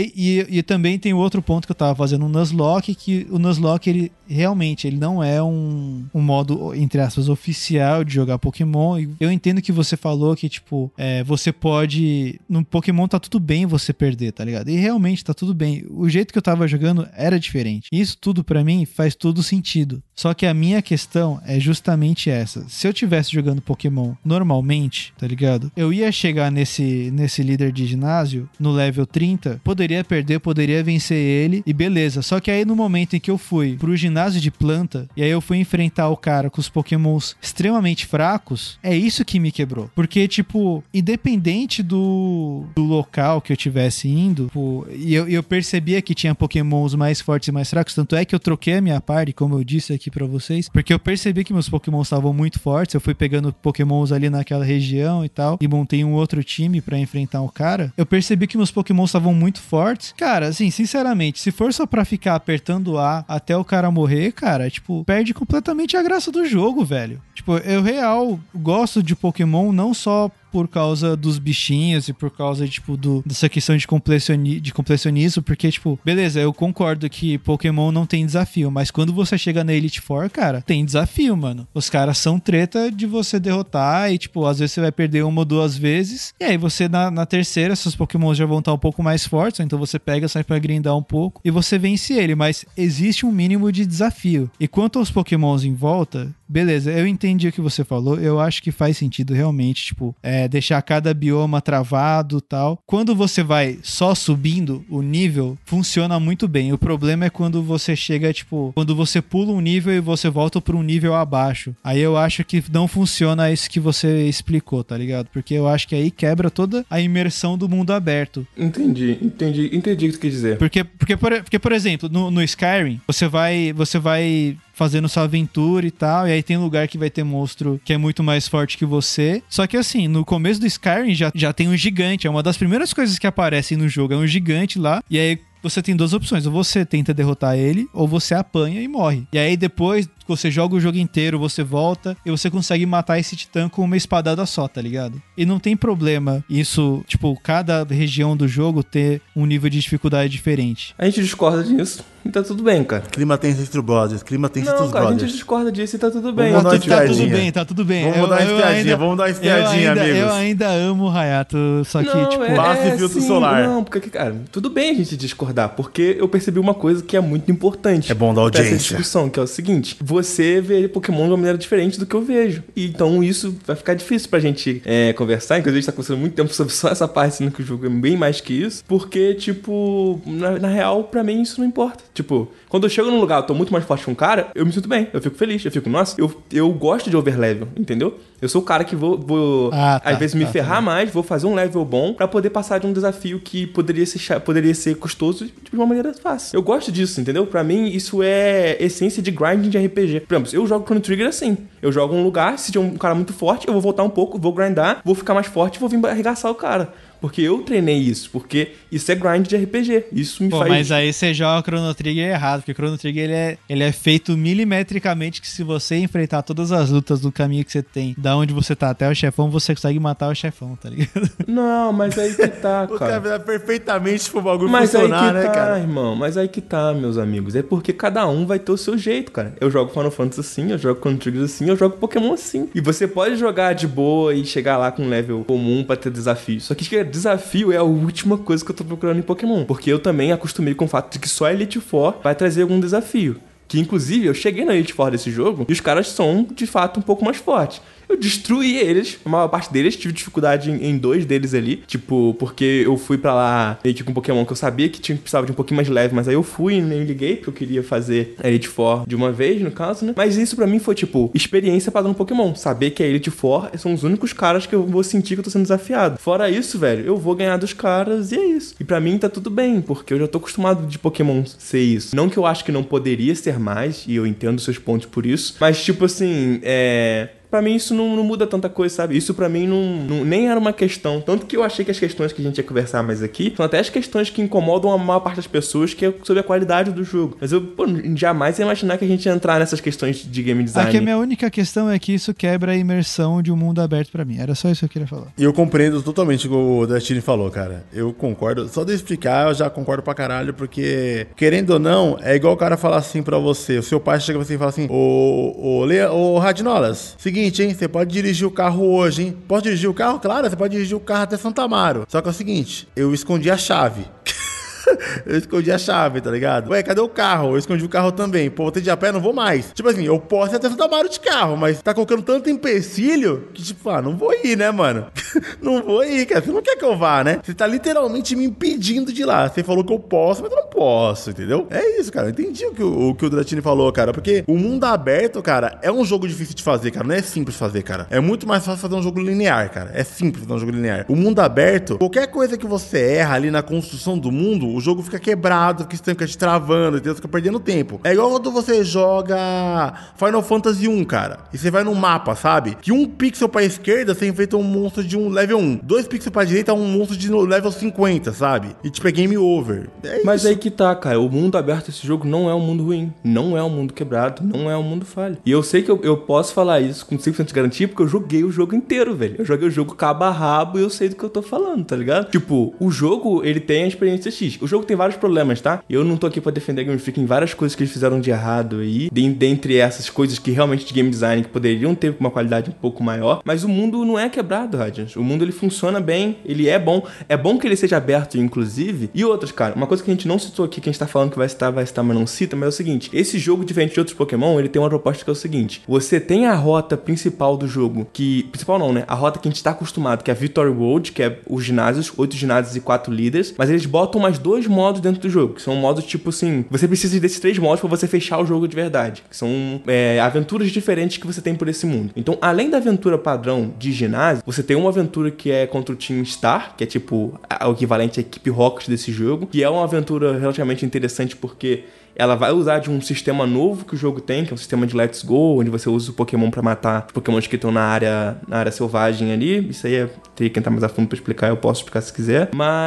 E também tem outro ponto que eu tava fazendo no Nuzlocke, que o Nuzlocke, ele realmente, ele não é um modo, entre aspas, oficial de jogar Pokémon. E eu entendo que você falou que, tipo, você pode... No Pokémon tá tudo bem você perder, tá ligado? E realmente tá tudo bem. O jeito que eu tava jogando era diferente. Isso tudo pra mim faz todo sentido. Só que a minha questão é justamente essa. Se eu tivesse jogando Pokémon normalmente, tá ligado? Eu ia chegar nesse líder de ginásio, no level 30, poderia perder, poderia vencer ele e beleza. Só que aí no momento em que eu fui pro ginásio de planta e aí eu fui enfrentar o cara com os Pokémons extremamente fracos, é isso que me quebrou. Porque, tipo, independente do local que eu tivesse indo, tipo, e eu percebia que tinha Pokémons mais fortes e mais fracos, tanto é que eu troquei a minha party, como eu disse aqui pra vocês, porque eu percebi que meus Pokémons estavam muito fortes, eu fui pegando Pokémons ali naquela região e tal, e montei um outro time pra enfrentar o cara. Eu percebi que meus Pokémons estavam muito fortes. Cara, assim, sinceramente, se for só pra ficar apertando A até o cara morrer, cara, tipo, perde completamente a graça do jogo, velho. Tipo, eu real gosto de Pokémon não só por causa dos bichinhos e por causa, tipo, dessa questão de completionismo, porque, tipo, beleza, eu concordo que Pokémon não tem desafio, mas quando você chega na Elite Four, cara, tem desafio, mano. Os caras são treta de você derrotar e, tipo, às vezes você vai perder uma ou duas vezes, e aí você, na terceira, seus Pokémon já vão estar um pouco mais fortes, então você pega, sai pra grindar um pouco, e você vence ele, mas existe um mínimo de desafio. E quanto aos Pokémons em volta, beleza, eu entendi o que você falou, eu acho que faz sentido realmente, tipo, deixar cada bioma travado e tal. Quando você vai só subindo o nível, funciona muito bem. O problema é quando você chega, tipo, quando você pula um nível e você volta para um nível abaixo. Aí eu acho que não funciona isso que você explicou, tá ligado? Porque eu acho que aí quebra toda a imersão do mundo aberto. Entendi o que tu quis dizer. Porque por exemplo, no Skyrim, você vai fazendo sua aventura e tal, e aí tem lugar que vai ter monstro que é muito mais forte que você. Só que assim, no começo do Skyrim já tem um gigante, é uma das primeiras coisas que aparecem no jogo, é um gigante lá, e aí você tem duas opções, ou você tenta derrotar ele, ou você apanha e morre. E aí depois você joga o jogo inteiro, você volta e você consegue matar esse titã com uma espadada só, tá ligado? E não tem problema isso, tipo, cada região do jogo ter um nível de dificuldade diferente. A gente discorda disso e tá tudo bem, cara. Clima tem Street Brothers, Não, cara, a gente discorda disso e tá tudo bem. Vamos Tá tudo bem. Vamos dar uma espiadinha, amigos. Eu ainda amo o Hayato, só que, tipo... Base filtro solar. Não, porque, cara, tudo bem a gente discordar, porque eu percebi uma coisa que é muito importante. É bom da audiência. Essa discussão, que é o seguinte, você vê Pokémon de uma maneira diferente do que eu vejo. E então isso vai ficar difícil pra gente conversar. Inclusive a gente tá conversando muito tempo sobre só essa parte, sendo que o jogo é bem mais que isso. Porque, tipo, na real, pra mim isso não importa. Tipo, quando eu chego num lugar, eu tô muito mais forte que um cara, eu me sinto bem, eu fico feliz, eu fico, nossa, eu gosto de overlevel, entendeu? Eu sou o cara que vou às vezes me ferrar mais, vou fazer um level bom pra poder passar de um desafio que poderia ser custoso de uma maneira fácil. Eu gosto disso, entendeu? Pra mim, isso é essência de grinding de RPG. Por exemplo, eu jogo Chrono Trigger assim. Eu jogo um lugar, se tiver um cara muito forte, eu vou voltar um pouco, vou grindar, vou ficar mais forte e vou vir arregaçar o cara. Porque eu treinei isso, porque isso é grind de RPG. Isso me faz... Mas aí você joga Chrono Trigger errado, porque o Chrono Trigger ele é feito milimetricamente que se você enfrentar todas as lutas do caminho que você tem, da onde você tá até o chefão, você consegue matar o chefão, tá ligado? Não, mas aí que tá, cara. O cara dá perfeitamente pro bagulho funcionar, né, cara? Irmão, mas aí que tá, meus amigos. É porque cada um vai ter o seu jeito, cara. Eu jogo Final Fantasy assim, eu jogo Chrono Trigger assim, eu jogo Pokémon assim. E você pode jogar de boa e chegar lá com um level comum pra ter desafio. Só que desafio é a última coisa que eu tô procurando em Pokémon. Porque eu também acostumei com o fato de que só a Elite Four vai trazer algum desafio. Que, inclusive, eu cheguei na Elite Four desse jogo e os caras são, de fato, um pouco mais fortes. Eu destruí eles, a maior parte deles, tive dificuldade em 2 deles ali, tipo, porque eu fui pra lá meio que com Pokémon que eu sabia que precisava de um pouquinho mais leve, mas aí eu fui e nem liguei, porque eu queria fazer a Elite Four de uma vez, no caso, né? Mas isso pra mim foi, tipo, experiência padrão Pokémon, saber que a Elite Four são os únicos caras que eu vou sentir que eu tô sendo desafiado. Fora isso, velho, eu vou ganhar dos caras e é isso. E pra mim tá tudo bem, porque eu já tô acostumado de Pokémon ser isso. Não que eu acho que não poderia ser mais, e eu entendo seus pontos por isso, mas, tipo assim, pra mim isso não muda tanta coisa, sabe? Isso pra mim nem era uma questão. Tanto que eu achei que as questões que a gente ia conversar mais aqui são até as questões que incomodam a maior parte das pessoas, que é sobre a qualidade do jogo. Mas eu jamais ia imaginar que a gente ia entrar nessas questões de game design. Aqui a minha única questão é que isso quebra a imersão de um mundo aberto pra mim. Era só isso que eu queria falar. E eu compreendo totalmente o que o Destiny falou, cara. Eu concordo. Só de explicar, eu já concordo pra caralho, porque, querendo ou não, é igual o cara falar assim pra você. O seu pai chega pra você e fala assim: Ô Radinolas, seguinte, hein? Você pode dirigir o carro hoje, hein? Pode dirigir o carro? Claro, você pode dirigir o carro até Santa Amaro. Só que é o seguinte, eu escondi a chave. Eu escondi a chave, tá ligado? Ué, cadê o carro? Eu escondi o carro também. Pô, vou ter de ir a pé, não vou mais. Tipo assim, eu posso ir até Santa Amaro de carro, mas tá colocando tanto empecilho que, tipo, não vou ir, né, mano? Não vou ir, cara. Você não quer que eu vá, né? Você tá literalmente me impedindo de ir lá. Você falou que eu posso, mas eu não posso, entendeu? É isso, cara. Eu entendi o que o Dratini falou, cara. Porque o mundo aberto, cara, é um jogo difícil de fazer, cara. Não é simples fazer, cara. É muito mais fácil fazer um jogo linear, cara. É simples fazer um jogo linear. O mundo aberto, qualquer coisa que você erra ali na construção do mundo, o jogo fica quebrado, fica estranho, fica te travando, entendeu? Fica perdendo tempo. É igual quando você joga Final Fantasy 1, cara, e você vai num mapa, sabe? Que um pixel pra esquerda você enfrenta um monstro de um level 1. 2 pixels pra direita é um monstro de level 50, sabe? E tipo, é game over. Mas isso. Aí que tá, cara. O mundo aberto desse jogo não é um mundo ruim. Não é um mundo quebrado. Não é um mundo falho. E eu sei que eu posso falar isso com 100% de garantia porque eu joguei o jogo inteiro, velho. Eu joguei o jogo cabo a rabo e eu sei do que eu tô falando, tá ligado? Tipo, o jogo, ele tem a experiência X. o jogo tem vários problemas, tá? Eu não tô aqui pra defender a Game Freak em várias coisas que eles fizeram de errado aí, dentre essas coisas que realmente de game design que poderiam ter uma qualidade um pouco maior, mas o mundo não é quebrado, Radiant. O mundo, ele funciona bem, ele é bom que ele seja aberto, inclusive. E outras, cara, uma coisa que a gente não citou aqui, que a gente tá falando que vai citar, mas não cita, mas é o seguinte, esse jogo, diferente de outros Pokémon, ele tem uma proposta que é o seguinte, você tem a rota principal do jogo, principal não, né? A rota que a gente tá acostumado, que é a Victory Road, que é os ginásios, 8 ginásios e 4 líderes, mas eles botam mais 2 modos dentro do jogo, que são modos tipo assim, você precisa desses 3 modos pra você fechar o jogo de verdade, que são aventuras diferentes que você tem por esse mundo. Então, além da aventura padrão de ginásio, você tem uma aventura que é contra o Team Star, que é tipo o equivalente à equipe Rocket desse jogo, que é uma aventura relativamente interessante porque ela vai usar de um sistema novo que o jogo tem, que é um sistema de Let's Go, onde você usa o Pokémon pra matar os Pokémons que estão na área selvagem ali. Isso aí teria que entrar mais a fundo pra explicar, eu posso explicar se quiser.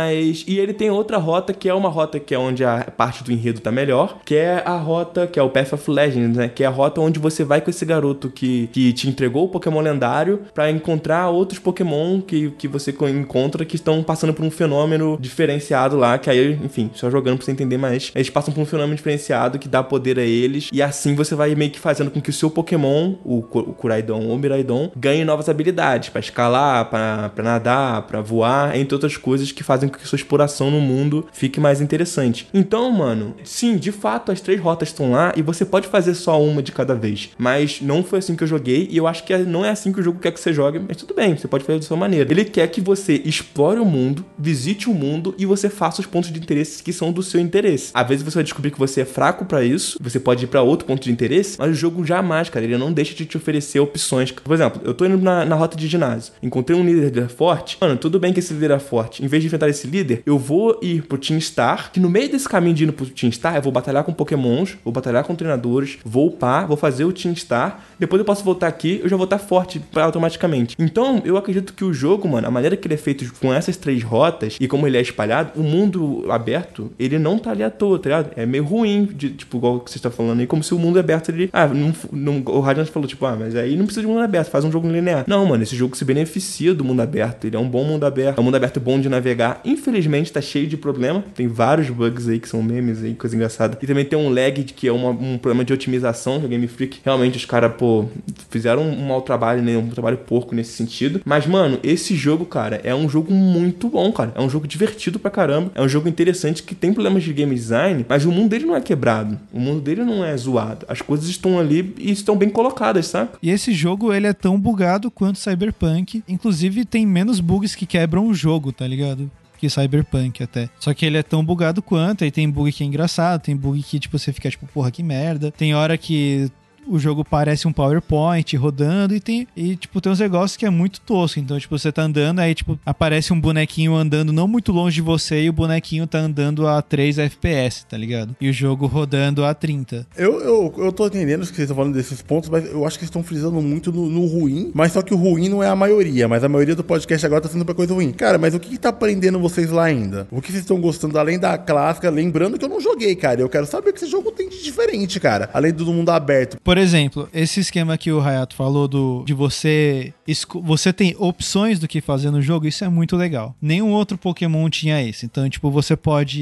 E ele tem outra rota, que é uma rota que é onde a parte do enredo tá melhor, que é a rota, que é o Path of Legends, né? Que é a rota onde você vai com esse garoto que te entregou o Pokémon lendário pra encontrar outros Pokémon que você encontra que estão passando por um fenômeno diferenciado lá, que aí, enfim, só jogando pra você entender mais. Eles passam por um fenômeno diferenciado que dá poder a eles, e assim você vai meio que fazendo com que o seu Pokémon, o Koraidon ou Miraidon, ganhe novas habilidades pra escalar, pra nadar, pra voar, entre outras coisas que fazem com que sua exploração no mundo fique mais interessante. Então, mano, sim, de fato as 3 rotas estão lá e você pode fazer só uma de cada vez, mas não foi assim que eu joguei e eu acho que não é assim que o jogo quer que você jogue, mas tudo bem, você pode fazer da sua maneira. Ele quer que você explore o mundo, visite o mundo e você faça os pontos de interesse que são do seu interesse. Às vezes você vai descobrir que você é fraco pra isso, você pode ir pra outro ponto de interesse, mas o jogo jamais, cara, ele não deixa de te oferecer opções. Por exemplo, eu tô indo na rota de ginásio, encontrei um líder forte, mano, tudo bem que esse líder é forte, em vez de enfrentar esse líder, eu vou ir pro Team Star, que no meio desse caminho de ir pro Team Star, eu vou batalhar com Pokémons, vou batalhar com treinadores, vou upar, vou fazer o Team Star, depois eu posso voltar aqui, eu já vou estar forte automaticamente. Então, eu acredito que o jogo, mano, a maneira que ele é feito com essas 3 rotas e como ele é espalhado, o mundo aberto, ele não tá ali à toa, tá ligado? É meio ruim, tipo, igual que você está falando aí, como se o mundo aberto ele... o Radiant falou, tipo, mas aí não precisa de mundo aberto, faz um jogo linear. Não, mano, esse jogo se beneficia do mundo aberto, ele é um bom mundo aberto, é um mundo aberto bom de navegar. Infelizmente, tá cheio de problema, tem vários bugs aí que são memes aí, coisa engraçada. E também tem um lag, que é um problema de otimização, que a Game Freak, realmente os caras, fizeram um mau trabalho, né, um trabalho porco nesse sentido. Mas, mano, esse jogo, cara, é um jogo muito bom, cara. É um jogo divertido pra caramba, é um jogo interessante que tem problemas de game design, mas o mundo dele não é quebrado. O mundo dele não é zoado. As coisas estão ali e estão bem colocadas, sabe? E esse jogo, ele é tão bugado quanto Cyberpunk. Inclusive, tem menos bugs que quebram o jogo, tá ligado? Que Cyberpunk até. Só que ele é tão bugado quanto. Aí tem bug que é engraçado, tem bug que, tipo, você fica tipo, porra, que merda. Tem hora que o jogo parece um PowerPoint rodando e tipo, tem uns negócios que é muito tosco. Então, tipo, você tá andando, aí, tipo, aparece um bonequinho andando não muito longe de você e o bonequinho tá andando a 3 FPS, tá ligado? E o jogo rodando a 30. Eu tô entendendo o que vocês estão falando desses pontos, mas eu acho que vocês estão frisando muito no ruim, mas só que o ruim não é a maioria, mas a maioria do podcast agora tá sendo pra coisa ruim. Cara, mas o que tá prendendo vocês lá ainda? O que vocês estão gostando, além da clássica? Lembrando que eu não joguei, cara. Eu quero saber o que esse jogo tem de diferente, cara. Além do mundo aberto. Por exemplo, esse esquema que o Hayato falou de você tem opções do que fazer no jogo, isso é muito legal. Nenhum outro Pokémon tinha isso. Então, tipo, você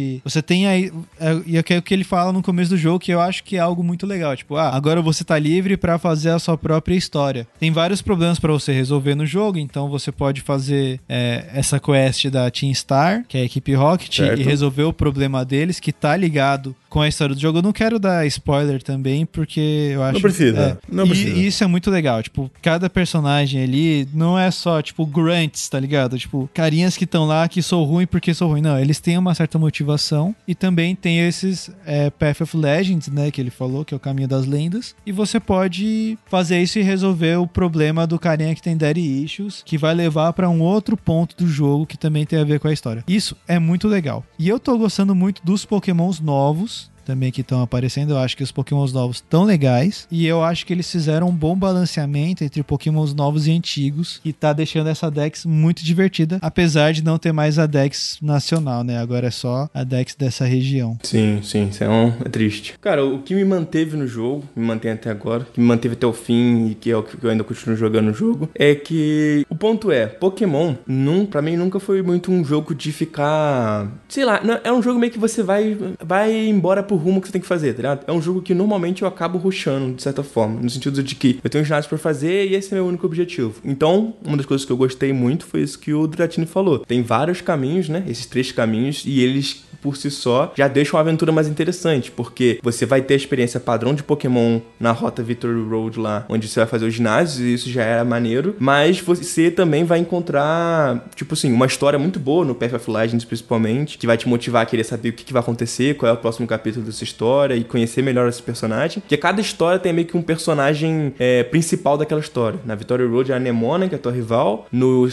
tem aí, e é o que ele fala no começo do jogo, que eu acho que é algo muito legal. Tipo, agora você tá livre pra fazer a sua própria história. Tem vários problemas pra você resolver no jogo, então você pode fazer essa quest da Team Star, que é a equipe Rocket, certo, e resolver o problema deles, que tá ligado com a história do jogo. Eu não quero dar spoiler também, porque eu acho... Não precisa. E isso é muito legal. Tipo, cada personagem ali não é só, tipo, grunts, tá ligado? Tipo, carinhas que estão lá que sou ruim porque sou ruim. Não, eles têm uma certa motivação. E também tem esses Path of Legends, né, que ele falou, que é o caminho das lendas. E você pode fazer isso e resolver o problema do carinha que tem daddy issues, que vai levar pra um outro ponto do jogo que também tem a ver com a história. Isso é muito legal. E eu tô gostando muito dos Pokémons novos, também que estão aparecendo. Eu acho que os Pokémons novos estão legais. E eu acho que eles fizeram um bom balanceamento entre Pokémons novos e antigos. E tá deixando essa Dex muito divertida. Apesar de não ter mais a Dex nacional, né? Agora é só a Dex dessa região. Sim, isso é triste. Cara, o que me manteve no jogo, me mantém até agora, que me manteve até o fim e que é o que eu ainda continuo jogando no jogo, é que o ponto é, Pokémon, pra mim nunca foi muito um jogo de ficar, sei lá, é um jogo meio que você vai embora pro rumo que você tem que fazer, tá ligado? É um jogo que normalmente eu acabo rushando, de certa forma, no sentido de que eu tenho um ginásio pra fazer e esse é meu único objetivo. Então, uma das coisas que eu gostei muito foi isso que o Dratini falou. Tem vários caminhos, né? Esses 3 caminhos, e eles, por si só, já deixam a aventura mais interessante, porque você vai ter a experiência padrão de Pokémon na rota Victory Road lá, onde você vai fazer os ginásios, e isso já é maneiro, mas você também vai encontrar, tipo assim, uma história muito boa no Path of Legends, principalmente, que vai te motivar a querer saber o que vai acontecer, qual é o próximo capítulo dessa história, e conhecer melhor esse personagem, porque cada história tem meio que um personagem principal daquela história. Na Victory Road é a Nemona, que é a tua rival, no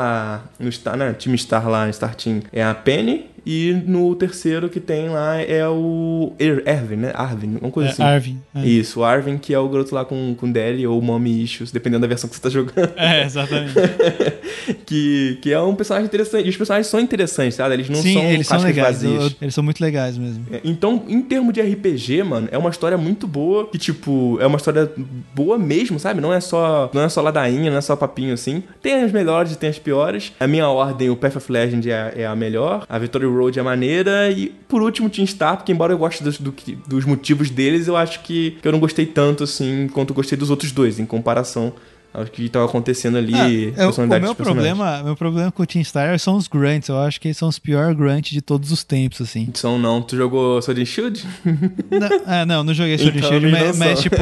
Team Star lá, no Star Team, é a Penny, e no terceiro que tem lá é o Ervin, né? Arvin, uma coisa assim. Arvin. Isso, o Arvin, que é o garoto lá com Daddy ou Mommy Issues, dependendo da versão que você tá jogando. Exatamente. que é um personagem interessante. E os personagens são interessantes, sabe? Eles não são eles são legais. Eles são muito legais mesmo. Então, em termos de RPG, mano, é uma história muito boa, que, tipo, é uma história boa mesmo, sabe? Não é só ladainha, não é só papinho, assim. Tem as melhores e tem as piores. A minha ordem, o Path of Legend é a melhor. A Victory Road é maneira, e por último Team Star, porque embora eu goste dos motivos deles, eu acho que eu não gostei tanto assim quanto eu gostei dos outros dois, em comparação ao que estava acontecendo ali. O meu problema com o Team Star são os grunts. Eu acho que eles são os piores grunts de todos os tempos, assim. Não. Tu jogou Sword and Shield? Não joguei Sword and Shield, mas tipo...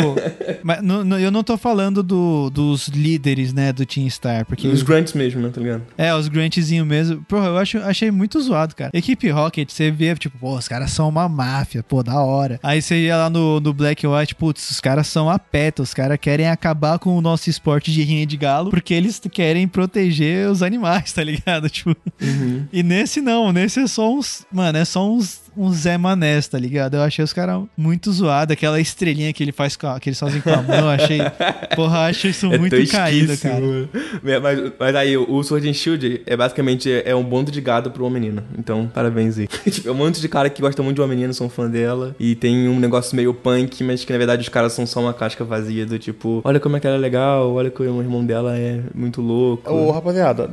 eu não tô falando dos líderes, né, do Team Star, porque... Os grunts mesmo, né, tá ligado? Os gruntzinhos mesmo. Porra, eu achei muito zoado, cara. Equipe Rocket, você vê, tipo, pô, os caras são uma máfia, pô, da hora. Aí você ia lá no Black and White, putz, os caras são a PETA, os caras querem acabar com o nosso esporte de rinha de galo, porque eles querem proteger os animais, tá ligado? Tipo, E nesse não, nesse é só uns... Mano, é só uns Zé Manés, tá ligado? Eu achei os caras muito zoados. Aquela estrelinha que eles fazem com a mão, achei isso muito caído, cara. Mas aí, o Sword and Shield é basicamente um bando de gado pra uma menina. Então, parabéns aí. É um monte de cara que gosta muito de uma menina, são fã dela, e tem um negócio meio punk, mas que na verdade os caras são só uma casca vazia do tipo, olha como é que ela é legal, olha como o irmão dela é muito louco. Ô, rapaziada,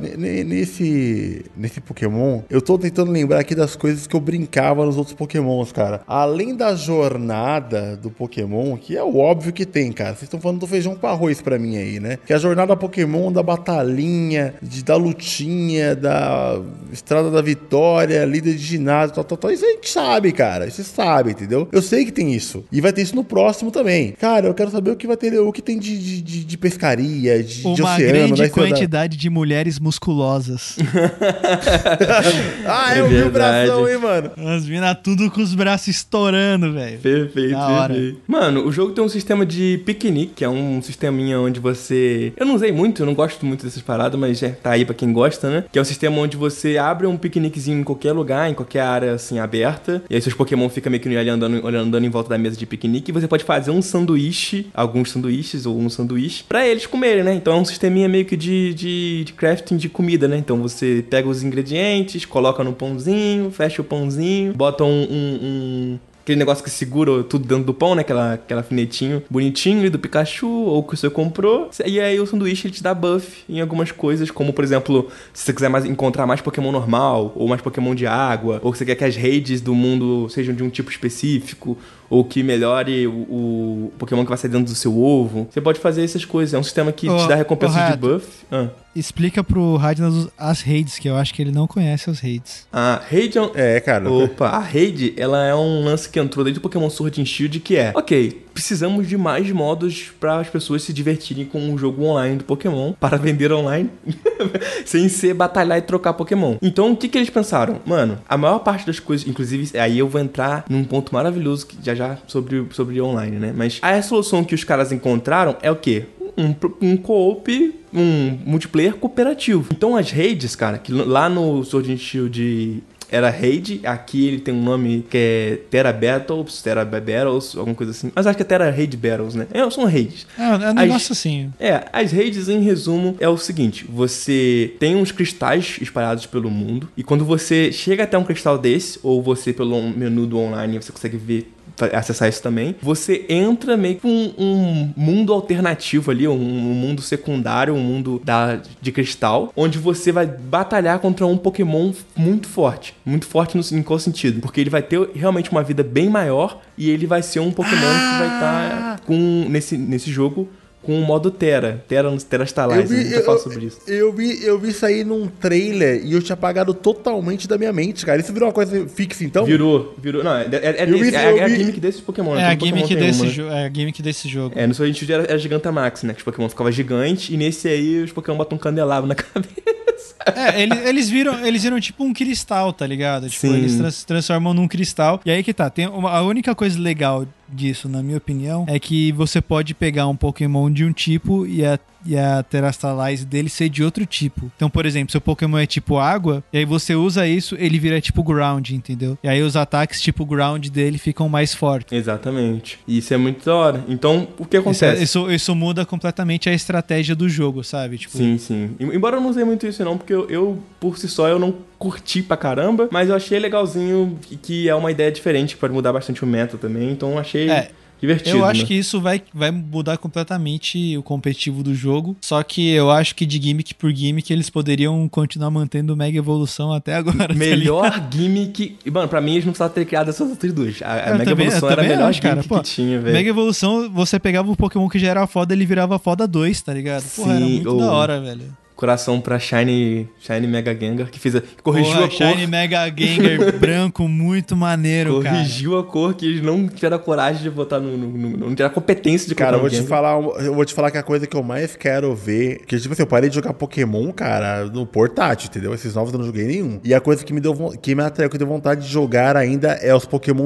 nesse Pokémon, eu tô tentando lembrar aqui das coisas que eu brincava nos outros Pokémons, cara. Além da jornada do Pokémon, que é o óbvio que tem, cara. Vocês estão falando do feijão com arroz pra mim aí, né? Que é a jornada Pokémon da batalhinha, da lutinha, da Estrada da Vitória, líder de ginásio, tal. Isso a gente sabe, cara. Isso você sabe, entendeu? Eu sei que tem isso. E vai ter isso no próximo também. Cara, eu quero saber o que vai ter, o que tem de pescaria, de oceano. Uma grande quantidade de mulheres musculosas. Eu vi o bração, hein, mano? As minas tudo com os braços estourando, velho. Perfeito. Mano, o jogo tem um sistema de piquenique, que é um sisteminha onde você... Eu não usei muito, eu não gosto muito dessas paradas, mas tá aí pra quem gosta, né? Que é um sistema onde você abre um piqueniquezinho em qualquer lugar, em qualquer área, assim, aberta. E aí seus Pokémon ficam meio que ali andando em volta da mesa de piquenique. E você pode fazer um sanduíche, alguns sanduíches ou um sanduíche, pra eles comerem, né? Então é um sisteminha meio que de crafting de comida, né? Então você pega os ingredientes, coloca no pãozinho, fecha o pãozinho, bota aquele negócio que segura tudo dentro do pão, né? Aquela alfinetinho bonitinho do Pikachu, ou que você comprou. E aí o sanduíche ele te dá buff em algumas coisas, como por exemplo, se você quiser encontrar mais Pokémon normal, ou mais Pokémon de água, ou que você quer que as redes do mundo sejam de um tipo específico, ou que melhore o Pokémon que vai sair dentro do seu ovo. Você pode fazer essas coisas. É um sistema que te dá recompensa de buff. Explica pro Radnas as raids, que eu acho que ele não conhece as raids. A raid cara. Opa, a raid, ela é um lance que entrou desde o Pokémon Sword and Shield, que é, ok, precisamos de mais modos para as pessoas se divertirem com o jogo online do Pokémon, para vender online, sem ser batalhar e trocar Pokémon. Então, o que eles pensaram? Mano, a maior parte das coisas, inclusive, aí eu vou entrar num ponto maravilhoso que já sobre online, né? Mas a solução que os caras encontraram é o quê? Um co-op, um multiplayer cooperativo. Então as raids, cara, que lá no Sword and Shield era raid. Aqui ele tem um nome que é Terra Battles, alguma coisa assim. Mas acho que é Terra Raid Battles, né? São raids. É um negócio assim. As raids, em resumo, é o seguinte. Você tem uns cristais espalhados pelo mundo. E quando você chega até um cristal desse, ou você pelo menu do online, você consegue ver, acessar isso também, você entra meio que um mundo alternativo ali, um mundo secundário, um mundo de cristal, onde você vai batalhar contra um Pokémon muito forte em qual sentido? Porque ele vai ter realmente uma vida bem maior e ele vai ser um Pokémon que vai estar nesse jogo com o modo Terra Stalize. A gente já fala sobre isso. Eu vi isso aí num trailer e eu tinha apagado totalmente da minha mente, cara. Isso virou uma coisa fixa, então? Virou. Não, a gimmick desse Pokémon. É a gimmick desse jogo. No seu sentido era Gigantamax, né? Que os Pokémon ficavam gigantes e nesse aí os Pokémon botam um candelabro na cabeça. Eles viram tipo um cristal, tá ligado? Tipo, Sim. eles se transformam num cristal. E aí que tá, a única coisa legal disso, na minha opinião, é que você pode pegar um Pokémon de um tipo e a Terastalize dele ser de outro tipo. Então, por exemplo, seu Pokémon é tipo água, e aí você usa isso, ele vira tipo ground, entendeu? E aí os ataques tipo ground dele ficam mais fortes. Exatamente. E isso é muito da hora. Então, o que acontece? Isso muda completamente a estratégia do jogo, sabe? Tipo, Sim. Embora eu não usei muito isso não, porque eu por si só, eu não curti pra caramba, mas eu achei legalzinho que é uma ideia diferente, que pode mudar bastante o meta também, então eu achei divertido. Eu acho que isso vai mudar completamente o competitivo do jogo, só que eu acho que de gimmick por gimmick eles poderiam continuar mantendo Mega Evolução até agora. Melhor gimmick... Mano, pra mim eles não precisavam ter criado essas outras duas. A Mega Evolução era a melhor gimmick que tinha, velho. Mega Evolução, você pegava o Pokémon que já era foda, ele virava foda 2, tá ligado? Porra, era muito da hora, velho. Coração pra Shiny Mega Gengar, que corrigiu a cor. Shiny Mega Gengar branco, muito maneiro, corrigiu a cor que eles não tiveram coragem de botar não tiveram a competência de colocar. Cara, eu vou te falar que a coisa que eu mais quero ver, que tipo assim, eu parei de jogar Pokémon, cara, no portátil, entendeu? Esses novos eu não joguei nenhum. E a coisa que me atraiu, que deu vontade de jogar ainda é os Pokémon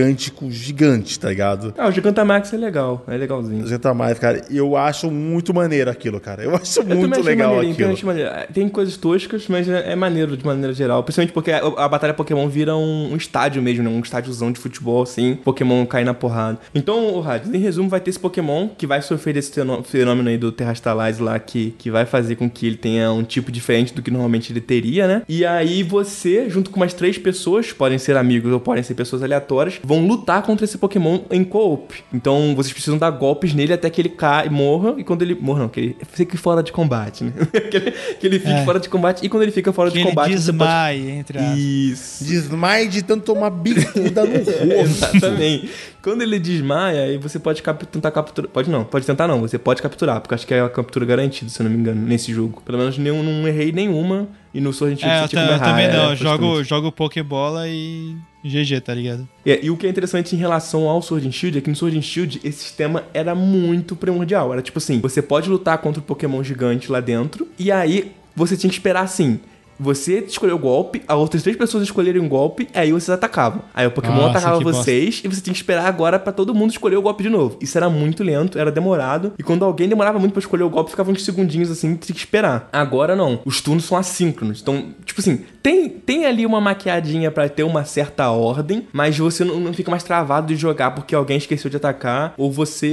gigantes, tá ligado? O Gigantamax é legal, é legalzinho. O Gigantamax, cara, eu acho muito maneiro aquilo, cara. Eu acho muito legal aquilo. Tem coisas toscas, mas é maneiro de maneira geral. Principalmente porque a batalha Pokémon vira um estádio mesmo, né? Um estádiozão de futebol, assim. Pokémon cai na porrada. Então, Radis, em resumo, vai ter esse Pokémon que vai sofrer desse fenômeno aí do Terrastalize lá, que vai fazer com que ele tenha um tipo diferente do que normalmente ele teria, né? E aí você, junto com umas 3 pessoas, podem ser amigos ou podem ser pessoas aleatórias, vão lutar contra esse Pokémon em co-op. Então, vocês precisam dar golpes nele até que ele caia e morra. E quando ele... Morra não, que ele fique fora de combate, né? que ele fique fora de combate, e quando ele fica fora de combate... Ele desmaie, entre aspas. Isso. Desmaie de tanto tomar bicuda no rosto. Exatamente. Quando ele desmaia, aí você pode tentar capturar... Pode tentar não, você pode capturar, porque acho que é a captura garantida, se eu não me engano, nesse jogo. Pelo menos não errei nenhuma, e no Sword and Shield você tinha como errar. Eu também não, jogo Pokébola e... GG, tá ligado? E o que é interessante em relação ao Sword and Shield é que no Sword and Shield esse sistema era muito primordial. Era tipo assim, você pode lutar contra o Pokémon gigante lá dentro, e aí você tinha que esperar assim... Você escolheu o golpe, as outras 3 pessoas escolherem um golpe, aí vocês atacavam. Aí o Pokémon atacava vocês e você tinha que esperar agora pra todo mundo escolher o golpe de novo. Isso era muito lento, era demorado. E quando alguém demorava muito pra escolher o golpe, ficava uns segundinhos assim, tinha que esperar. Agora não. Os turnos são assíncronos. Então, tipo assim, tem ali uma maquiadinha pra ter uma certa ordem, mas você não fica mais travado de jogar porque alguém esqueceu de atacar, ou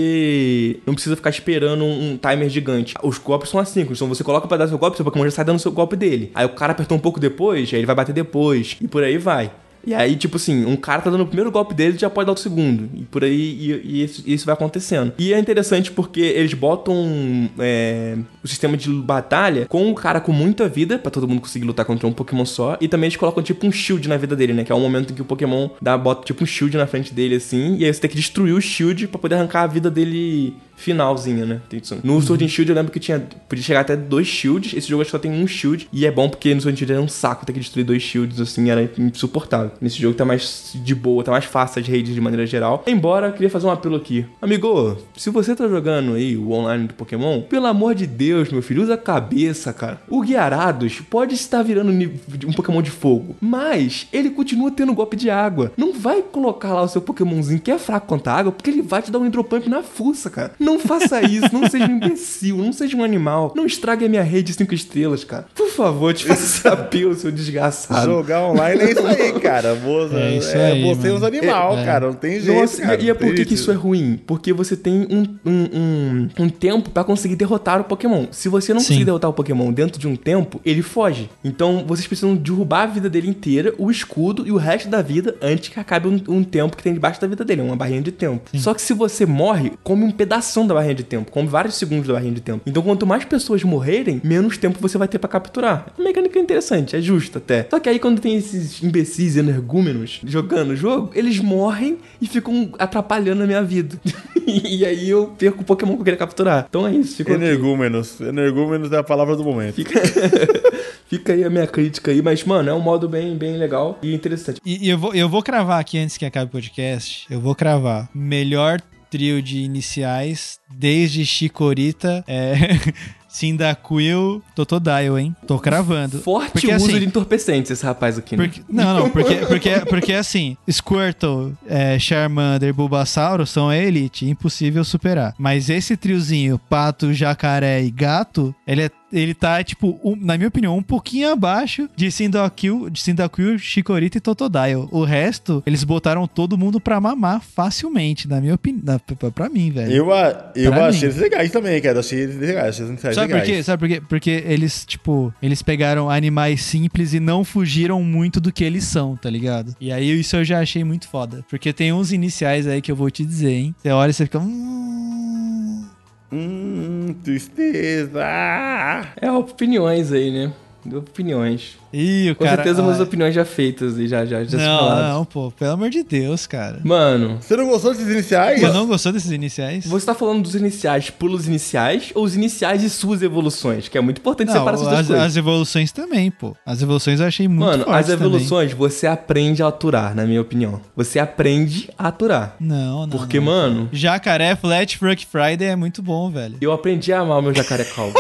você não precisa ficar esperando um timer gigante. Os golpes são assíncronos. Então você coloca pra dar seu golpe, seu Pokémon já sai dando seu golpe dele. Aí o cara apertou um pouco depois, aí ele vai bater depois, e por aí vai. E aí, tipo assim, um cara tá dando o primeiro golpe dele, já pode dar o segundo. E por aí, isso vai acontecendo. E é interessante porque eles botam o sistema de batalha com o cara com muita vida, pra todo mundo conseguir lutar contra um Pokémon só. E também eles colocam tipo um shield na vida dele, né? Que é o momento em que o Pokémon bota tipo um shield na frente dele, assim. E aí você tem que destruir o shield pra poder arrancar a vida dele finalzinha, né? No Sword and Shield eu lembro que podia chegar até 2 shields. Esse jogo acho que só tem um shield. E é bom porque no Sword and Shield era um saco ter que destruir 2 shields, assim, era insuportável. Nesse jogo tá mais de boa, tá mais fácil as raids de maneira geral. Embora, eu queria fazer um apelo aqui. Amigo, se você tá jogando aí o online do Pokémon, pelo amor de Deus, meu filho, usa a cabeça, cara. O Gyarados pode estar virando um Pokémon de fogo, mas ele continua tendo golpe de água. Não vai colocar lá o seu Pokémonzinho que é fraco contra a água, porque ele vai te dar um Hydro Pump na fuça, cara. Não faça isso, não seja um imbecil, não seja um animal. Não estrague a minha rede de 5 estrelas, cara. Por favor, te faça saber, seu desgraçado. Jogar online é isso aí, cara. É isso aí, você mano. os animais, cara. Não tem jeito, Nossa, cara. e é por que isso é ruim? Porque você tem um tempo pra conseguir derrotar o Pokémon. Se você não Sim. conseguir derrotar o Pokémon dentro de um tempo, ele foge. Então, vocês precisam derrubar a vida dele inteira, o escudo e o resto da vida antes que acabe um tempo que tem debaixo da vida dele, uma barrinha de tempo. Só que se você morre, come um pedação da barrinha de tempo, come vários segundos da barrinha de tempo. Então, quanto mais pessoas morrerem, menos tempo você vai ter pra capturar. É uma mecânica interessante, é justa até. Só que aí, quando tem esses imbecis energúmenos jogando o jogo, eles morrem e ficam atrapalhando a minha vida. E aí eu perco o Pokémon que eu queria capturar. Então é isso. Energúmenos. Energúmenos é a palavra do momento. Fica aí a minha crítica aí, mas, mano, é um modo bem legal e interessante. E eu vou cravar aqui antes que acabe o podcast. Eu vou cravar. Melhor trio de iniciais desde Chikorita, Cyndaquil, Totodile, hein? Tô cravando. Forte porque, uso assim, de entorpecentes esse rapaz aqui, né? Porque assim, Squirtle, Charmander, Bulbasauro são a elite, impossível superar. Mas esse triozinho, Pato, Jacaré e Gato, ele tá, tipo, na minha opinião, um pouquinho abaixo de Cyndaquil, Chikorita e Totodile. O resto, eles botaram todo mundo pra mamar facilmente, na minha opinião. Pra mim, velho. Eu achei eles legais também, cara. Achei eles legais. Achei eles legais. Sabe por quê? Porque eles, tipo, eles pegaram animais simples e não fugiram muito do que eles são, tá ligado? E aí isso eu já achei muito foda. Porque tem uns iniciais aí que eu vou te dizer, hein? Você olha e você fica... Tristeza. É opiniões aí, né? Opiniões. Ih, o Com cara... certeza umas opiniões já feitas e já Não, pô, pelo amor de Deus, cara. Mano, Você não gostou desses iniciais? Você não gostou desses iniciais? você tá falando dos iniciais pulos iniciais ou os iniciais de suas evoluções? Que é muito importante separar essas duas coisas. As evoluções também, pô. As evoluções eu achei muito Mano, fortes as evoluções também. você aprende a aturar, na minha opinião. Você aprende a aturar. Não. Porque, mano, Jacaré Flat Frog Friday é muito bom, velho. eu aprendi a amar o meu jacaré calvo.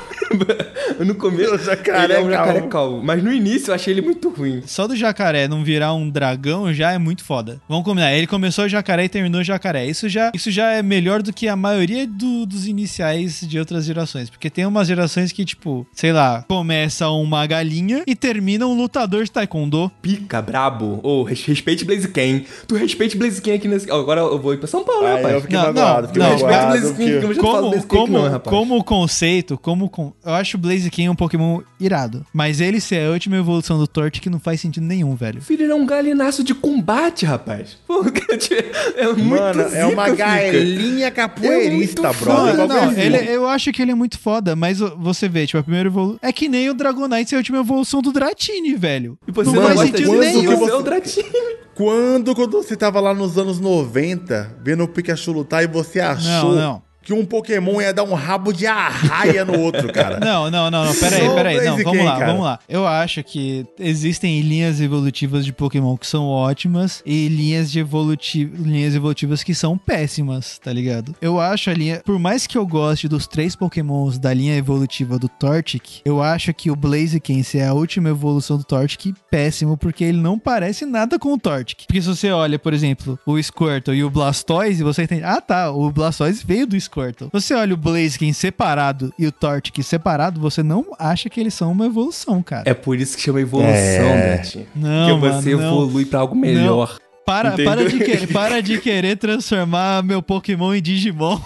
No começo, Meu jacaré ele é um jacaré calvo. calvo. Mas no início eu achei ele muito ruim. Só do jacaré não virar um dragão já é muito foda. Vamos combinar. Ele começou o jacaré e terminou o jacaré. Isso já é melhor do que a maioria dos iniciais de outras gerações. Porque tem umas gerações que, tipo, sei lá, começa uma galinha e termina um lutador de taekwondo. Pica, brabo. Ô, respeite Blaziken. Tu respeite Blaziken aqui nesse... Agora eu vou ir pra São Paulo, né, Eu rapaz? fiquei Não, magoado. não, Respeito magoado, Blaziken, que eu já falo Blaziken aqui não, rapaz. Como conceito, eu acho o Blaziken um Pokémon irado. Mas ele ser a última evolução do Torchic não faz sentido nenhum, velho. Filho, ele é um galinaço de combate, rapaz. Pô, é muito Mano, zica, é uma fica. galinha capoeirista, É muito brother. foda. Não, eu acho que ele é muito foda, mas você vê, tipo, a primeira evolução... É que nem o Dragonite ser a última evolução do Dratini, velho. E você não não faz gosta sentido disso, nenhum. você é o Dratini. Quando você tava lá nos anos 90, vendo o Pikachu lutar e você achou Não. que um Pokémon ia dar um rabo de arraia no outro, cara. Não, peraí. Não, vamos lá. Eu acho que existem linhas evolutivas de Pokémon que são ótimas e linhas evolutivas que são péssimas, tá ligado? Eu acho a linha... Por mais que eu goste dos 3 Pokémons da linha evolutiva do Torchic, eu acho que o Blaziken ser a última evolução do Torchic péssimo, porque ele não parece nada com o Torchic. Porque se você olha, por exemplo, o Squirtle e o Blastoise, você entende... Ah, tá, o Blastoise veio do Squirtle. Você olha o Blaziken separado e o Torchic separado, você não acha que eles são uma evolução, cara. É por isso que chama evolução, Dratini. Não, Porque você evolui pra algo melhor. Para de querer transformar meu Pokémon em Digimon.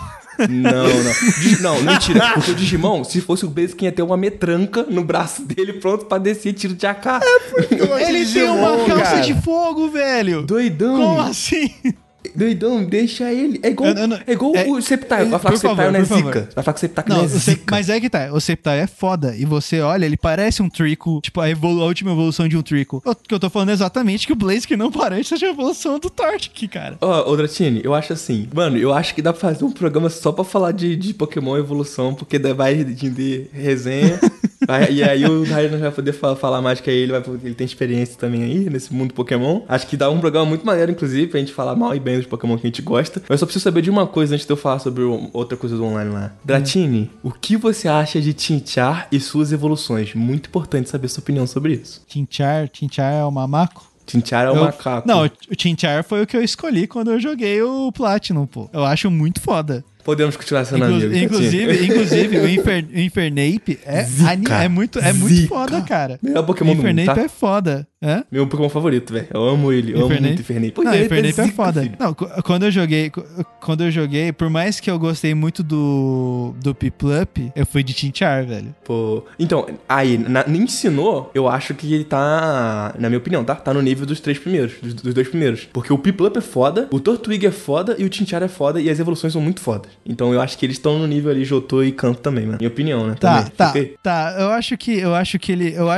Não, mentira. Porque o Digimon, se fosse o Blaziken, ia ter uma metranca no braço dele pronto pra descer tiro de AK. Ele tem uma calça de fogo, velho. Doidão. Como assim? Doidão, deixa ele. É igual o Sceptile. Vai falar que o Sceptile não é zica. Vai falar que o Sceptile não é zica. Mas é que tá. O Sceptile é foda. E você olha, ele parece um Trico. Tipo, a última evolução de um Trico. O que eu tô falando é exatamente que o Blaziken não parece a evolução do Torchic, cara. Ô, Dratini, eu acho assim. Mano, eu acho que dá pra fazer um programa só pra falar de Pokémon evolução. Porque vai render resenha. E aí o Ryan vai poder falar mais que ele tem experiência também aí nesse mundo Pokémon. Acho que dá um programa muito maneiro, inclusive, pra gente falar mal e bem dos Pokémon que a gente gosta. Mas eu só preciso saber de uma coisa antes de eu falar sobre outra coisa do online lá. Dratini, o que você acha de Chinchar e suas evoluções? Muito importante saber sua opinião sobre isso. Chinchar é o mamaco? Chinchar é o macaco. Não, o Chinchar foi o que eu escolhi quando eu joguei o Platinum, pô. Eu acho muito foda. Podemos continuar sendo amigos. Inclusive, o Infernape é muito foda, cara. Melhor Pokémon do mundo, Infernape tá? é foda. Hã? Meu Pokémon favorito, velho. Eu amo ele. Eu amo muito Infernape. Não, Infernape é zica, foda. filho. Não, quando eu joguei, por mais que eu gostei muito do Piplup, eu fui de Chinchar, velho. Pô. Então, aí, me ensinou, eu acho que ele tá, na minha opinião, tá? Tá no nível dos 3 primeiros, dos 2 primeiros. Porque o Piplup é foda, o Turtwig é foda e o Chinchar é foda e as evoluções são muito fodas. Então eu acho que eles estão no nível ali Jotô e Kanto também, mano. Minha opinião, né? Tá. Eu acho que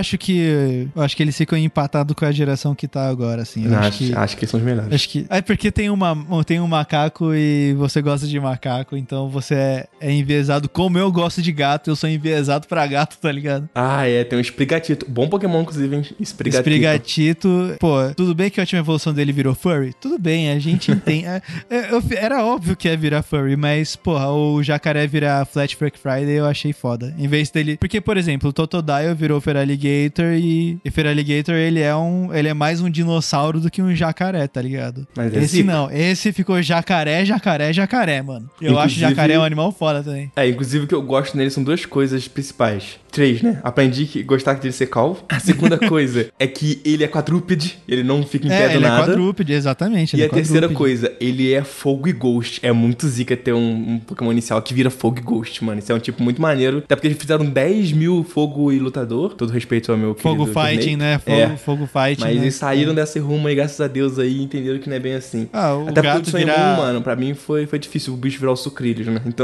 eles ficam empatados com a geração que tá agora, assim. Acho que eles são os melhores. Acho que é porque tem um macaco e você gosta de macaco, então você é enviesado. Como eu gosto de gato, eu sou enviesado pra gato, tá ligado? Ah, tem um Sprigatito. Bom Pokémon, inclusive, hein? Sprigatito. Pô, tudo bem que a última evolução dele virou furry? Tudo bem, a gente entende. Era óbvio que ia virar furry, mas, porra, o jacaré virar Flat Freak Friday eu achei foda. Em vez dele... Porque, por exemplo, o Totodile virou Feraligatr e Feraligatr, ele é mais um dinossauro do que um jacaré, tá ligado? Mas esse não. Esse ficou jacaré, mano. Eu acho jacaré um animal foda também. Inclusive o que eu gosto nele são 2 coisas principais. 3, né? Aprendi que gostar dele ser calvo. A segunda coisa é que ele é quadrúpede, ele não fica em pé do nada. Ele é quadrúpede, exatamente. E a terceira coisa, ele é fogo e ghost. É muito zica ter um Pokémon inicial que vira fogo e ghost, mano. Isso é um tipo muito maneiro. Até porque eles fizeram 10 mil fogo e lutador. Todo respeito ao meu querido Fogo fighting, né? Fogo fighting. Mas né? eles saíram dessa rumo aí, graças a Deus, aí, e entenderam que não é bem assim. O até gato porque o virar... mano, pra mim foi difícil o bicho virar o sucrilhos, né? Então,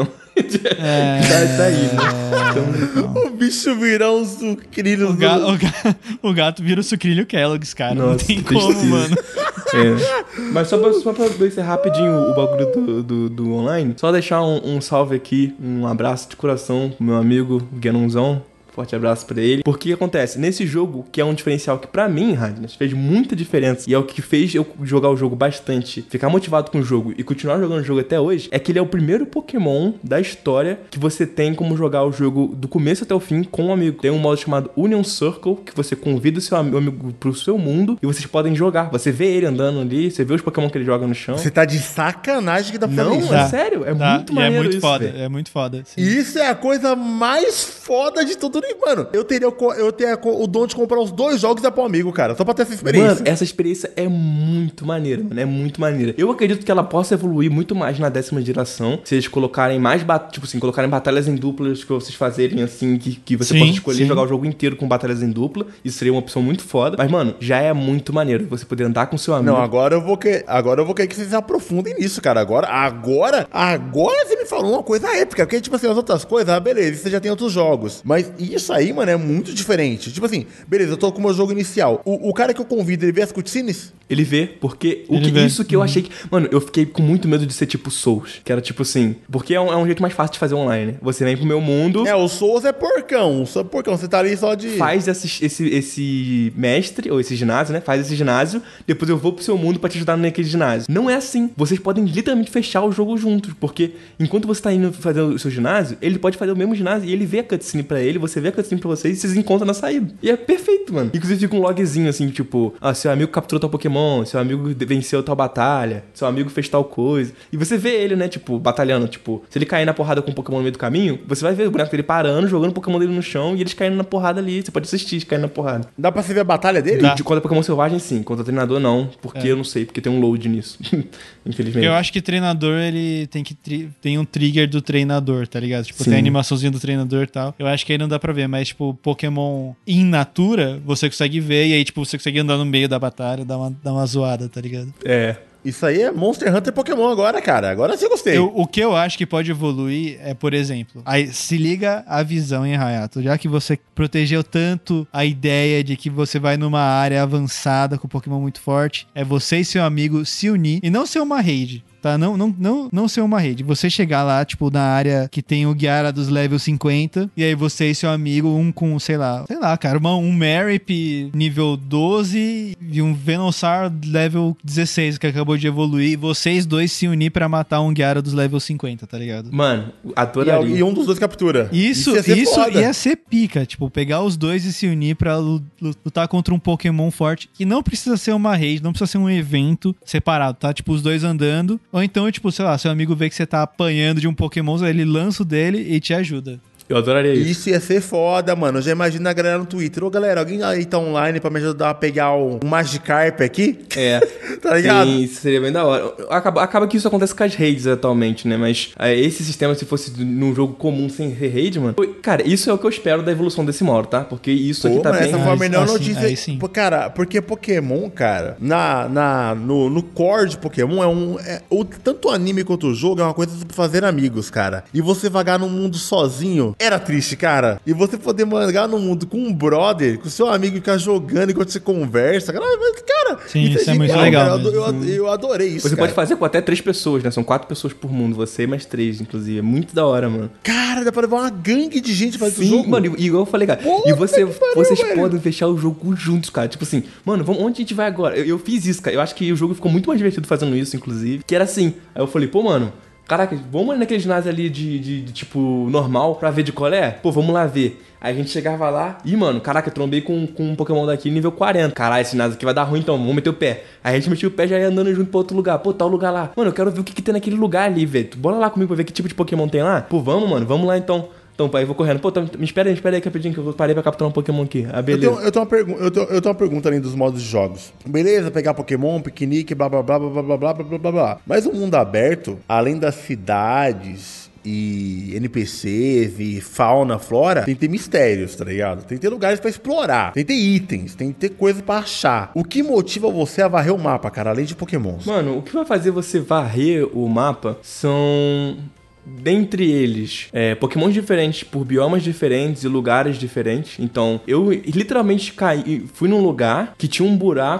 tá aí, né? Então... O bicho virar um sucrilhos. O gato vira o sucrilho Kellogg's, cara. Nossa, não tem como, mano. Mas só pra encerrar rapidinho o bagulho do online, só deixar um salve aqui, um abraço de coração pro meu amigo Genonzão. Forte abraço pra ele. Porque o que acontece? Nesse jogo, que é um diferencial que pra mim, Radnas, fez muita diferença e é o que fez eu jogar o jogo bastante, ficar motivado com o jogo e continuar jogando o jogo até hoje, é que ele é o primeiro Pokémon da história que você tem como jogar o jogo do começo até o fim com um amigo. Tem um modo chamado Union Circle, que você convida o seu amigo pro seu mundo e vocês podem jogar. Você vê ele andando ali, você vê os Pokémon que ele joga no chão. Você tá de sacanagem que dá pra fazer isso. Não, é sério. É muito maneiro muito isso, foda. véio. É muito foda. Sim. Isso é a coisa mais foda de tudo. Mano, eu teria o dom de comprar os 2 jogos e dar pro amigo, cara. Só pra ter essa experiência. Mano, essa experiência é muito maneira, mano. É muito maneira. Eu acredito que ela possa evoluir muito mais na 10ª geração. Se eles colocarem mais, colocarem batalhas em duplas que vocês fazerem, assim, que você pode escolher jogar o jogo inteiro com batalhas em dupla. Isso seria uma opção muito foda. Mas, mano, já é muito maneiro você poder andar com seu amigo. Não, agora eu vou querer que vocês aprofundem nisso, cara. Agora você me falou uma coisa épica. Porque, tipo assim, as outras coisas, beleza, você já tem outros jogos. Mas isso aí, mano, é muito diferente. Tipo assim, beleza, eu tô com o meu jogo inicial. O cara que eu convido, ele vê as cutscenes? Ele vê, porque isso que eu achei que... Mano, eu fiquei com muito medo de ser tipo Souls. Que era tipo assim... Porque é um jeito mais fácil de fazer online, né? Você vem pro meu mundo... O Souls é porcão. Você tá ali só de... Faz esse mestre, ou esse ginásio, né? Faz esse ginásio, depois eu vou pro seu mundo pra te ajudar naquele ginásio. Não é assim. Vocês podem literalmente fechar o jogo juntos. Porque enquanto você tá indo fazer o seu ginásio, ele pode fazer o mesmo ginásio e ele vê a cutscene pra ele, você vê a cutscene pra vocês e vocês encontram na saída. E é perfeito, mano. Inclusive fica um logzinho assim, tipo... seu amigo capturou tal Pokémon, seu amigo venceu tal batalha, seu amigo fez tal coisa. E você vê ele, né, tipo, batalhando. Tipo, se ele cair na porrada com um Pokémon no meio do caminho, você vai ver o boneco dele parando, jogando o Pokémon dele no chão e eles caindo na porrada ali. Você pode assistir caindo na porrada. Dá pra você ver a batalha dele? Contra Pokémon selvagem, sim. Contra treinador, não. Porque eu não sei, porque tem um load nisso. Infelizmente. Eu acho que treinador, ele tem um trigger do treinador, tá ligado? Tipo, sim. Tem a animaçãozinha do treinador e tal. Eu acho que aí não dá pra ver, mas, tipo, Pokémon in natura, você consegue ver e aí, tipo, você consegue andar no meio da batalha, dar uma zoada, tá ligado? Isso aí é Monster Hunter Pokémon agora, cara. Agora sim eu gostei. O que eu acho que pode evoluir é, por exemplo, aí se liga a visão em Hayato. Já que você protegeu tanto a ideia de que você vai numa área avançada com Pokémon muito forte, é você e seu amigo se unir e não ser uma raid. Tá? Não ser uma rede. Você chegar lá, tipo, na área que tem o Gyara dos level 50, e aí você e seu amigo, um com, sei lá, cara, um Marip nível 12 e um Venusaur level 16 que acabou de evoluir, e vocês dois se unir pra matar um Gyara dos level 50, tá ligado? Mano, adoraria. E um dos dois captura. Isso ia ser pica, tipo, pegar os dois e se unir pra lutar contra um Pokémon forte, que não precisa ser uma raid, não precisa ser um evento separado, tá? Tipo, os dois andando, Ou então, tipo, sei lá, seu amigo vê que você tá apanhando de um Pokémon, ele lança o dele e te ajuda. Eu adoraria isso. Isso ia ser foda, mano. Eu já imagino a galera no Twitter. Ô, galera, alguém aí tá online pra me ajudar a pegar um Magikarp aqui? É. Tá ligado? Sim, isso seria bem da hora. Acaba que isso acontece com as raids atualmente, né? Mas esse sistema, se fosse num jogo comum sem raid, mano... Cara, isso é o que eu espero da evolução desse modo, tá? Porque isso aqui tá mano, bem... essa foi a melhor notícia. Aí sim. Pô, cara, porque Pokémon, cara, no core de Pokémon tanto o anime quanto o jogo é uma coisa pra fazer amigos, cara. E você vagar num mundo sozinho era triste, cara. E você poder vagar num mundo com um brother, com seu amigo ficar jogando enquanto você conversa, cara, sim, isso é genial, muito legal. Eu adorei isso. Você cara. pode fazer com até 3 pessoas, né? São 4 pessoas por mundo, você e mais 3, inclusive. É muito da hora, mano. Cara, dá pra levar uma gangue de gente pra esse Sim, jogo. mano, igual eu falei, cara. Puta E vocês velho. podem fechar o jogo juntos, cara. Tipo assim, mano, onde a gente vai agora? Eu fiz isso, cara. Eu acho que o jogo ficou muito mais divertido fazendo isso, inclusive. Que era assim. Aí eu falei, pô, mano, caraca, vamos ali naquele ginásio ali de tipo, normal pra ver de qual é? Pô, vamos lá ver. Aí a gente chegava lá e, mano, caraca, eu trombei com um Pokémon daqui nível 40. Caralho, esse ginásio aqui vai dar ruim então, vamos meter o pé. Aí a gente metia o pé e já ia andando junto pra outro lugar. Pô, tal lugar lá. Mano, eu quero ver o que tem naquele lugar ali, velho. Bora lá comigo pra ver que tipo de Pokémon tem lá. Pô, vamos, mano, vamos lá então. Então, pai, eu vou correndo. Pô, me espera aí rapidinho que eu parei pra capturar um Pokémon aqui. Ah, beleza. Eu tenho uma pergunta além dos modos de jogos. Beleza, pegar Pokémon, piquenique, blá blá blá blá blá blá blá blá blá blá. Mas o mundo aberto, além das cidades e NPCs e fauna, flora, tem que ter mistérios, tá ligado? Tem que ter lugares pra explorar, tem que ter itens, tem que ter coisa pra achar. O que motiva você a varrer o mapa, cara, além de Pokémons? Mano, o que vai fazer você varrer o mapa são... Dentre eles, Pokémons diferentes por biomas diferentes e lugares diferentes. Então, eu literalmente fui num lugar que tinha um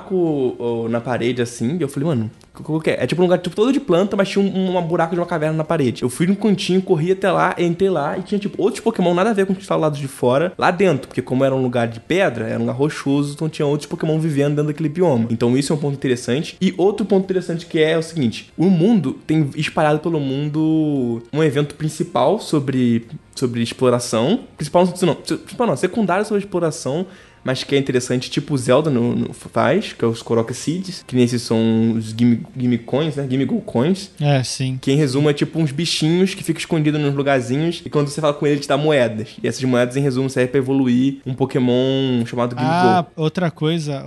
buraco na parede, assim, e eu falei, mano... É tipo um lugar tipo, todo de planta, mas tinha um buraco de uma caverna na parede. Eu fui no cantinho, corri até lá, entrei lá e tinha tipo outros Pokémon nada a ver com os que estavam lá de fora, lá dentro. Porque como era um lugar de pedra, era um lugar rochoso, então tinha outros Pokémon vivendo dentro daquele bioma. Então isso é um ponto interessante. E outro ponto interessante que é o seguinte: o mundo tem espalhado pelo mundo um evento principal sobre exploração. Principal não, secundário sobre exploração. Mas que é interessante, tipo o Zelda faz, que é os Korok Seeds, que nesses são os Gimme Coins, né? Gimme Gold Coins. É, sim. Que em resumo é tipo uns bichinhos que ficam escondidos nos lugarzinhos e quando você fala com ele, ele te dá moedas. E essas moedas, em resumo, servem pra evoluir um Pokémon chamado Gimme Gold. Outra coisa,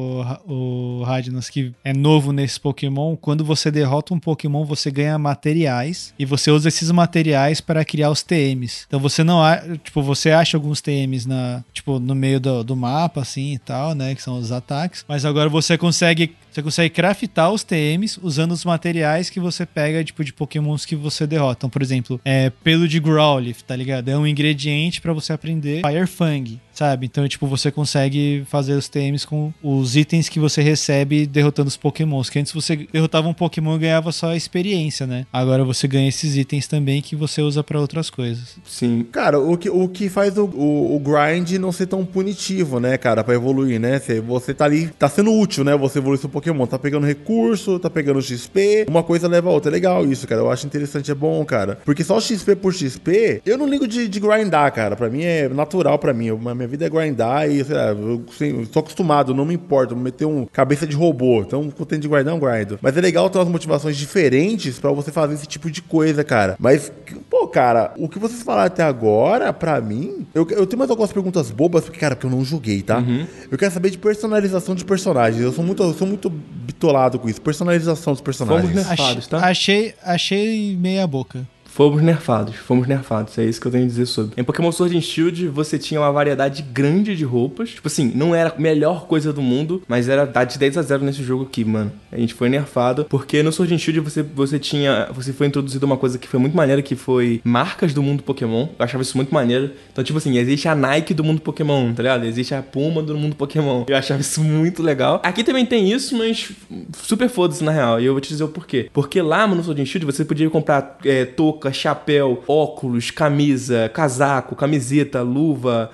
o Radnas, que é novo nesse Pokémon, quando você derrota um Pokémon, você ganha materiais e você usa esses materiais para criar os TMs. Então você não você acha alguns TMs no meio do mapa, assim, e tal, né, que são os ataques, mas agora você consegue craftar os TMs usando os materiais que você pega, tipo, de Pokémons que você derrota. Então, por exemplo, pelo de Growlithe, tá ligado? É um ingrediente pra você aprender Fire Fang, sabe? Então, tipo, você consegue fazer os TMs com os itens que você recebe derrotando os Pokémons, que antes você derrotava um Pokémon e ganhava só a experiência, né? Agora você ganha esses itens também que você usa pra outras coisas. Sim. Cara, o que faz o grind não ser tão punitivo, né, cara, pra evoluir, né? Você tá ali, tá sendo útil, né? Você evoluir seu Pokémon, tá pegando recurso, tá pegando XP, uma coisa leva a outra. É legal isso, cara. Eu acho interessante, é bom, cara. Porque só XP por XP, eu não ligo de grindar, cara. Pra mim é natural pra mim. Minha vida é grindar e, sei lá, eu tô acostumado, não me importa. Vou meter cabeça de robô. Então, quando tem de grindar, eu grindo. Mas é legal ter umas motivações diferentes pra você fazer esse tipo de coisa, cara. Mas, pô, cara, o que vocês falaram até agora, pra mim, eu tenho mais algumas perguntas bobas, porque eu não joguei, tá? Uhum. Eu quero saber de personalização de personagens. Eu sou muito bitolado com isso. Personalização dos personagens. Fomos nerfados, tá? Achei meia boca. Fomos nerfados, é isso que eu tenho a dizer sobre. Em Pokémon Sword and Shield, você tinha uma variedade grande de roupas. Tipo assim, não era a melhor coisa do mundo, mas era dar de 10-0 nesse jogo aqui, mano. A gente foi nerfado, porque no Sword and Shield você foi introduzido uma coisa que foi muito maneira, que foi marcas do mundo Pokémon. Eu achava isso muito maneiro. Então, tipo assim, existe a Nike do mundo Pokémon, tá ligado? Existe a Puma do mundo Pokémon. Eu achava isso muito legal. Aqui também tem isso, mas super foda-se na real. E eu vou te dizer o porquê. Porque lá no Sword and Shield você podia comprar touca, chapéu, óculos, camisa, casaco, camiseta, luva,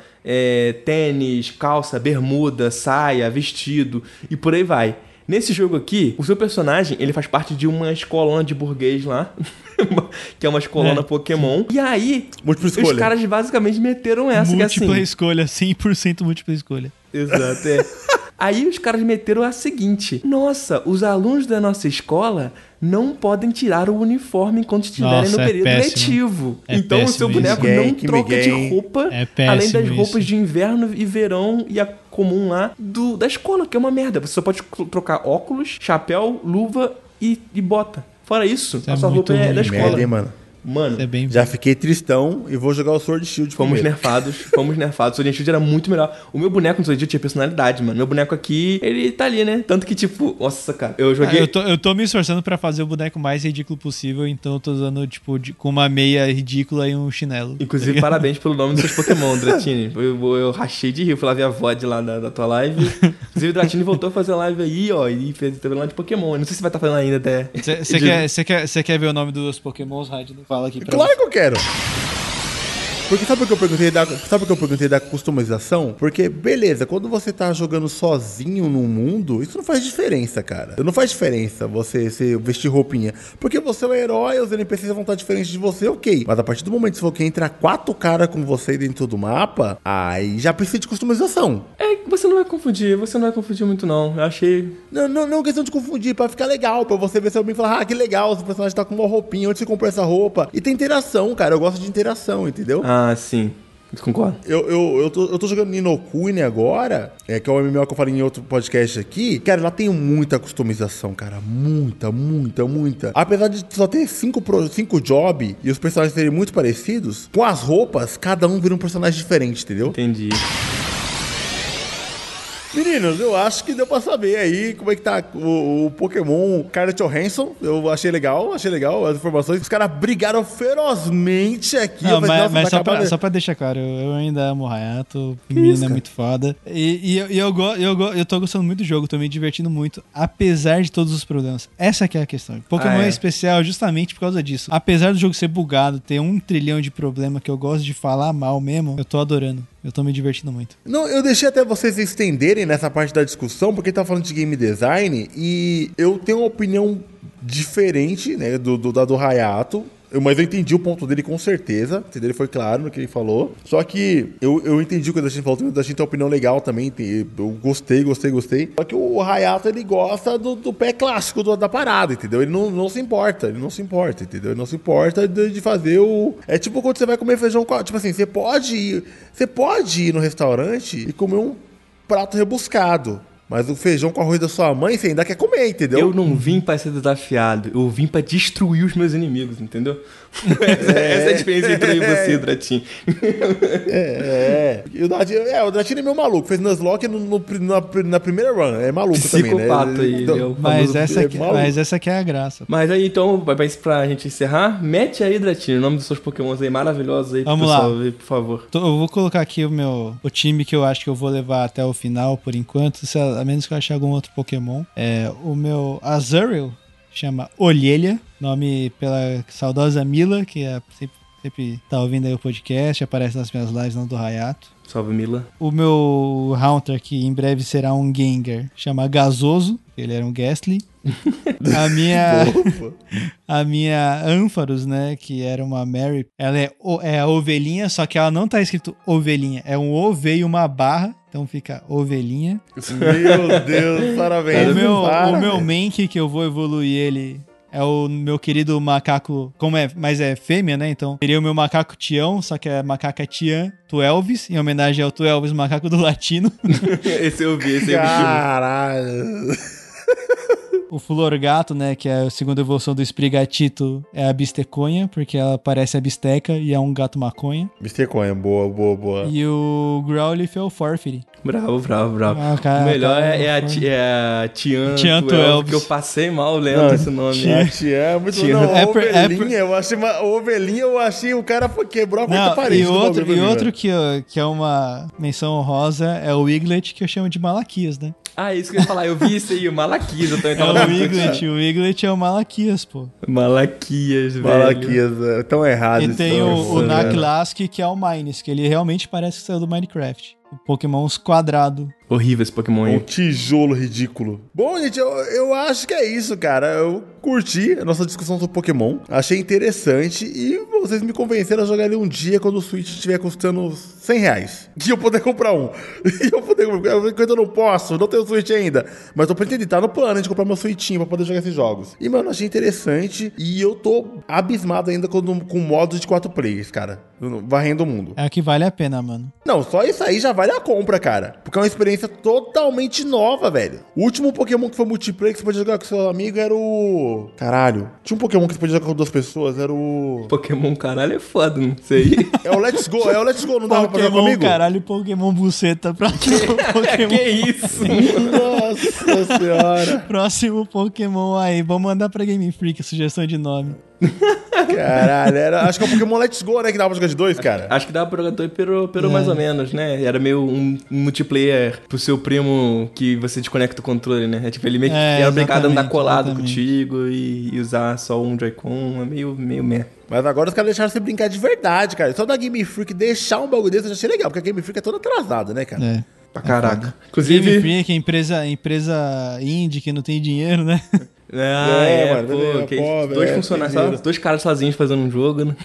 tênis, calça, bermuda, saia, vestido e por aí vai. Nesse jogo aqui, o seu personagem, ele faz parte de uma escolona de burguês lá, que é uma escolona Pokémon. E aí, os caras basicamente meteram essa, múltipla que é assim... escolha, 100% múltipla escolha. Exato, Aí os caras meteram a seguinte: nossa, os alunos da nossa escola não podem tirar o uniforme enquanto estiverem no período letivo. Então o seu boneco não troca de roupa, além das roupas de inverno e verão e a comum lá da escola, que é uma merda. Você só pode trocar óculos, chapéu, luva e bota. Fora isso, a sua roupa é da escola. Merda, hein, mano? Mano, já fiquei tristão e vou jogar o Sword Shield. Fomos nerfados. O Sword Shield era muito melhor. O meu boneco no Sword Shield tinha personalidade, mano. Meu boneco aqui, ele tá ali, né? Tanto que, tipo, nossa, cara, eu joguei. Eu tô me esforçando pra fazer o boneco mais ridículo possível, então eu tô usando, tipo, com uma meia ridícula e um chinelo. Inclusive, parabéns pelo nome dos seus Pokémon, Dratini. Eu rachei de rir. Fui lá ver a VOD lá da tua live. Inclusive, o Dratini voltou a fazer live aí, ó, e fez lá de Pokémon. Não sei se vai estar fazendo ainda até. Você quer ver o nome dos Pokémons, Raid? Fala aqui pra Claro que eu quero. Porque sabe por que eu perguntei da customização? Porque, beleza, quando você tá jogando sozinho no mundo, isso não faz diferença, cara. Não faz diferença você vestir roupinha. Porque você é o herói, os NPCs vão estar diferentes de você, ok. Mas a partir do momento que você entra 4 caras com você dentro do mapa, aí já precisa de customização. Você não vai confundir muito não. Eu achei... Não é questão de confundir, pra ficar legal, pra você ver se alguém falar, que legal, esse personagem tá com uma roupinha, onde você comprou essa roupa? E tem interação, cara, eu gosto de interação, entendeu? Ah, sim. Concordo. Eu tô jogando Ni no Kuni agora, que é o MMO que eu falei em outro podcast aqui. Cara, lá tem muita customização, cara. Muita. Apesar de só ter 5 jobs e os personagens serem muito parecidos, com as roupas, cada um vira um personagem diferente, entendeu? Entendi. Meninos, eu acho que deu pra saber aí como é que tá o Pokémon Scarlett Johansson. Eu achei legal as informações. Os caras brigaram ferozmente aqui. Não, mas só pra deixar claro, eu ainda amo o Hayato. O menino é muito foda. E eu tô gostando muito do jogo, tô me divertindo muito, apesar de todos os problemas. Essa que é a questão. Pokémon é especial justamente por causa disso. Apesar do jogo ser bugado, ter 1 trilhão de problema que eu gosto de falar mal mesmo, eu tô adorando. Eu tô me divertindo muito. Não, eu deixei até vocês estenderem nessa parte da discussão, porque tá falando de game design e eu tenho uma opinião diferente, né, do Hayato. Mas eu entendi o ponto dele com certeza. O dele foi claro no que ele falou. Só que eu entendi o que o Dustin falou. O Dustin tem uma opinião legal também. Eu gostei. Só que o Hayato, ele gosta do pé clássico da parada, entendeu? Ele não se importa. Entendeu? Ele não se importa de fazer o... É tipo quando você vai comer feijão com... Tipo assim, você pode ir no restaurante e comer um prato rebuscado. Mas o feijão com arroz da sua mãe, você ainda quer comer, entendeu? Eu não vim pra ser desafiado, eu vim pra destruir os meus inimigos, entendeu? Essa é a diferença entre eu e você, Dratin. O Dratin é meio maluco, fez Nuzlocke na primeira run, é maluco psicopata também, né? Aí, mas essa aqui é a graça. Mas aí, então, pra gente encerrar, mete aí, Dratin, o nome dos seus pokémons aí maravilhosos aí, vamos pessoal, lá. Ver, por favor. Eu vou colocar aqui o time que eu acho que eu vou levar até o final, por enquanto, a menos que eu achar algum outro Pokémon. O meu Azurill chama Olhelha, nome pela saudosa Mila, que sempre tá ouvindo aí o podcast, aparece nas minhas lives, não do Hayato. Salve, Mila. O meu Haunter, que em breve será um Gengar, chama Gasoso, ele era um Ghastly. A minha Ampharos, né, que era uma Mary, ela é a ovelhinha, só que ela não tá escrito ovelhinha, é um OV e uma barra, então fica ovelhinha. Meu Deus, parabéns. O meu Mankey, que eu vou evoluir ele, é o meu querido macaco, mas é fêmea, né? Então seria o meu macaco Tião, só que a macaca Tian Tuelvis, em homenagem ao Tuelvis, macaco do latino. Esse eu vi. Caralho. O Florgato, né, que é a segunda evolução do Sprigatito, é a Bisteconha, porque ela parece a bisteca e é um gato maconha. Bisteconha, boa. E o Growlithe é o Forfire. Bravo. O melhor é a Tian Tuelvis, que eu passei mal lendo esse nome. A Tian é muito... Ovelhinha, eu achei o cara quebrou a quarta parede. E outro que é uma menção honrosa é o Wiglet, que eu chamo de Malaquias, né? Ah, isso que eu ia falar, eu vi isso aí, o Malaquias, eu também tava o Wiglet é o Malaquias, pô. Malaquias, tão errado. E tem o Naklask, que é o Mines, que ele realmente parece que saiu do Minecraft. O Pokémon quadrado. Horrível esse Pokémon Um aí. tijolo ridículo. Bom, gente, eu acho que é isso, cara. Eu curti a nossa discussão sobre Pokémon. Achei interessante e vocês me convenceram a jogar ele um dia quando o Switch estiver custando R$100. E eu poder comprar um. E eu poder comprar. Enquanto eu não posso, não tenho Switch ainda. Mas tô pretendendo, tá no plano de comprar meu Switchinho pra poder jogar esses jogos. E, mano, achei interessante. E eu tô abismado ainda com modos de 4 players, cara. Varrendo o mundo. É o que vale a pena, mano. Não, só isso aí já vale a compra, cara. Porque é uma experiência totalmente nova, velho. O último Pokémon que foi multiplayer que você podia jogar com seu amigo era o... Caralho. Tinha um Pokémon que você podia jogar com 2 pessoas, era o... Pokémon caralho é foda, não sei. É o Let's Go, não dava pra jogar Pokémon, comigo? caralho, Pokémon buceta. Próximo Pokémon. Que isso? Nossa senhora. Próximo Pokémon aí. Vamos mandar pra Game Freak a sugestão de nome. Caralho, acho que é o Pokémon Let's Go, né? Que dava pra jogar de 2, cara. Acho que dava pra jogar dois, pero mais ou menos, né? Era meio um multiplayer pro seu primo que você desconecta o controle, né? É tipo, ele meio que era obrigado a andar colado contigo e usar só um Joy-Con. É meio meh. Mas agora os caras deixaram você brincar de verdade, cara. Só da Game Freak deixar um bagulho desse eu já achei legal, porque a Game Freak é toda atrasada, né, cara? É. Pra caraca. Game Inclusive... Freak, empresa indie que não tem dinheiro, né? Mano, dois funcionários, 2 caras sozinhos fazendo um jogo, né?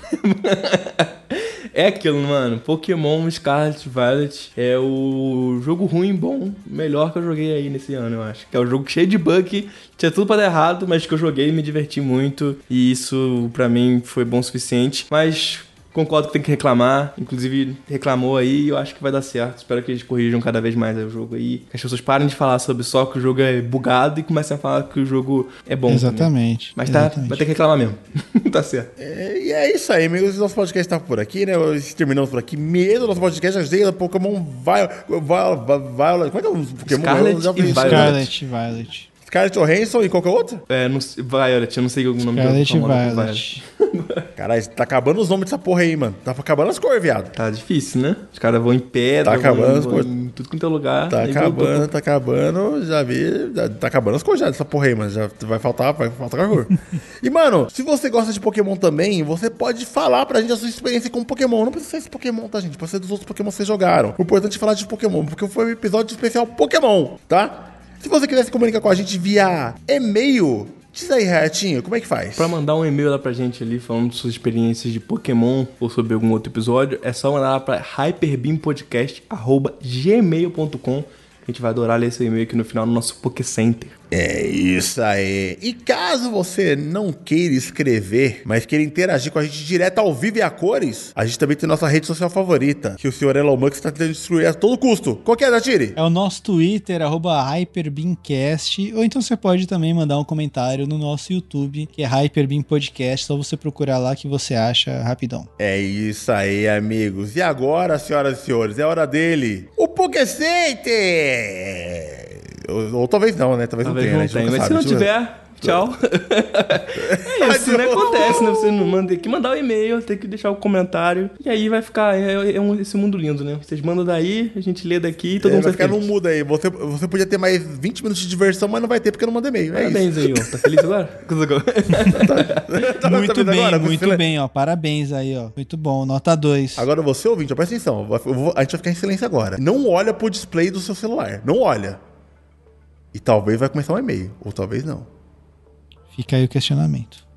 É aquilo, mano. Pokémon Scarlet Violet é o jogo ruim, bom, melhor que eu joguei aí nesse ano, eu acho. Que é o jogo cheio de bug, tinha tudo pra dar errado, mas que eu joguei e me diverti muito. E isso, pra mim, foi bom o suficiente. Mas... concordo que tem que reclamar, inclusive reclamou aí e eu acho que vai dar certo. Espero que eles corrijam cada vez mais o jogo aí. Que as pessoas parem de falar sobre só que o jogo é bugado e comecem a falar que o jogo é bom. Exatamente. Também. Mas exatamente. vai ter que reclamar mesmo. Tá certo. E é isso aí, amigos. Nosso podcast tá por aqui, né? Terminamos por aqui mesmo. Nosso podcast já chega Pokémon Violet. Como é que é o Pokémon? Scarlet Violet. Scarlett Johansson e qualquer outro? É, Violet, eu não sei o nome Scarlet do Violet. Caralho, tá acabando os nomes dessa porra aí, mano. Tá acabando as cores, viado. Tá difícil, né? Os caras vão em pedra, tá acabando as vão cores. em tudo quanto é lugar. Tá acabando, já vi. Tá acabando as cores já dessa porra aí, mano. Já vai faltar cor. E, mano, se você gosta de Pokémon também, você pode falar pra gente a sua experiência com Pokémon. Não precisa ser esse Pokémon, tá, gente? Pode ser dos outros Pokémon que vocês jogaram. O importante é falar de Pokémon, porque foi um episódio especial Pokémon, tá? Se você quiser se comunicar com a gente via e-mail, diz aí, Ratinho, como é que faz? Pra mandar um e-mail lá pra gente ali, falando de suas experiências de Pokémon ou sobre algum outro episódio, é só mandar lá pra hyperbeampodcast@gmail.com. A gente vai adorar ler esse e-mail aqui no final no nosso Pokécenter. É isso aí. E caso você não queira escrever, mas queira interagir com a gente direto ao vivo e a cores, a gente também tem nossa rede social favorita, que o senhor Elon Musk está tentando destruir a todo custo. Qual que é, Datiri? É o nosso Twitter, @HyperbeamCast, ou então você pode também mandar um comentário no nosso YouTube, que é Hyperbeam Podcast, só você procurar lá que você acha rapidão. É isso aí, amigos. E agora, senhoras e senhores, é hora dele, o Pokécenter! Ou talvez não, né? Talvez não tenha, né? Mas se não tiver, tchau. É isso, né? Acontece, né? Você não manda, tem que mandar o e-mail, tem que deixar o comentário. E aí vai ficar esse mundo lindo, né? Vocês mandam daí, a gente lê daqui e todo mundo vai ficar feliz. no mudo aí. Você podia ter mais 20 minutos de diversão, mas não vai ter porque eu não mando e-mail. Parabéns aí, ó. Tá feliz agora? Muito bem, muito bem, ó. Parabéns aí, ó. Muito bom, nota 2. Agora você, ouvinte, ó, presta atenção. A gente vai ficar em silêncio agora. Não olha pro display do seu celular. Não olha. E talvez vai começar um e-mail. Ou talvez não. Fica aí o questionamento.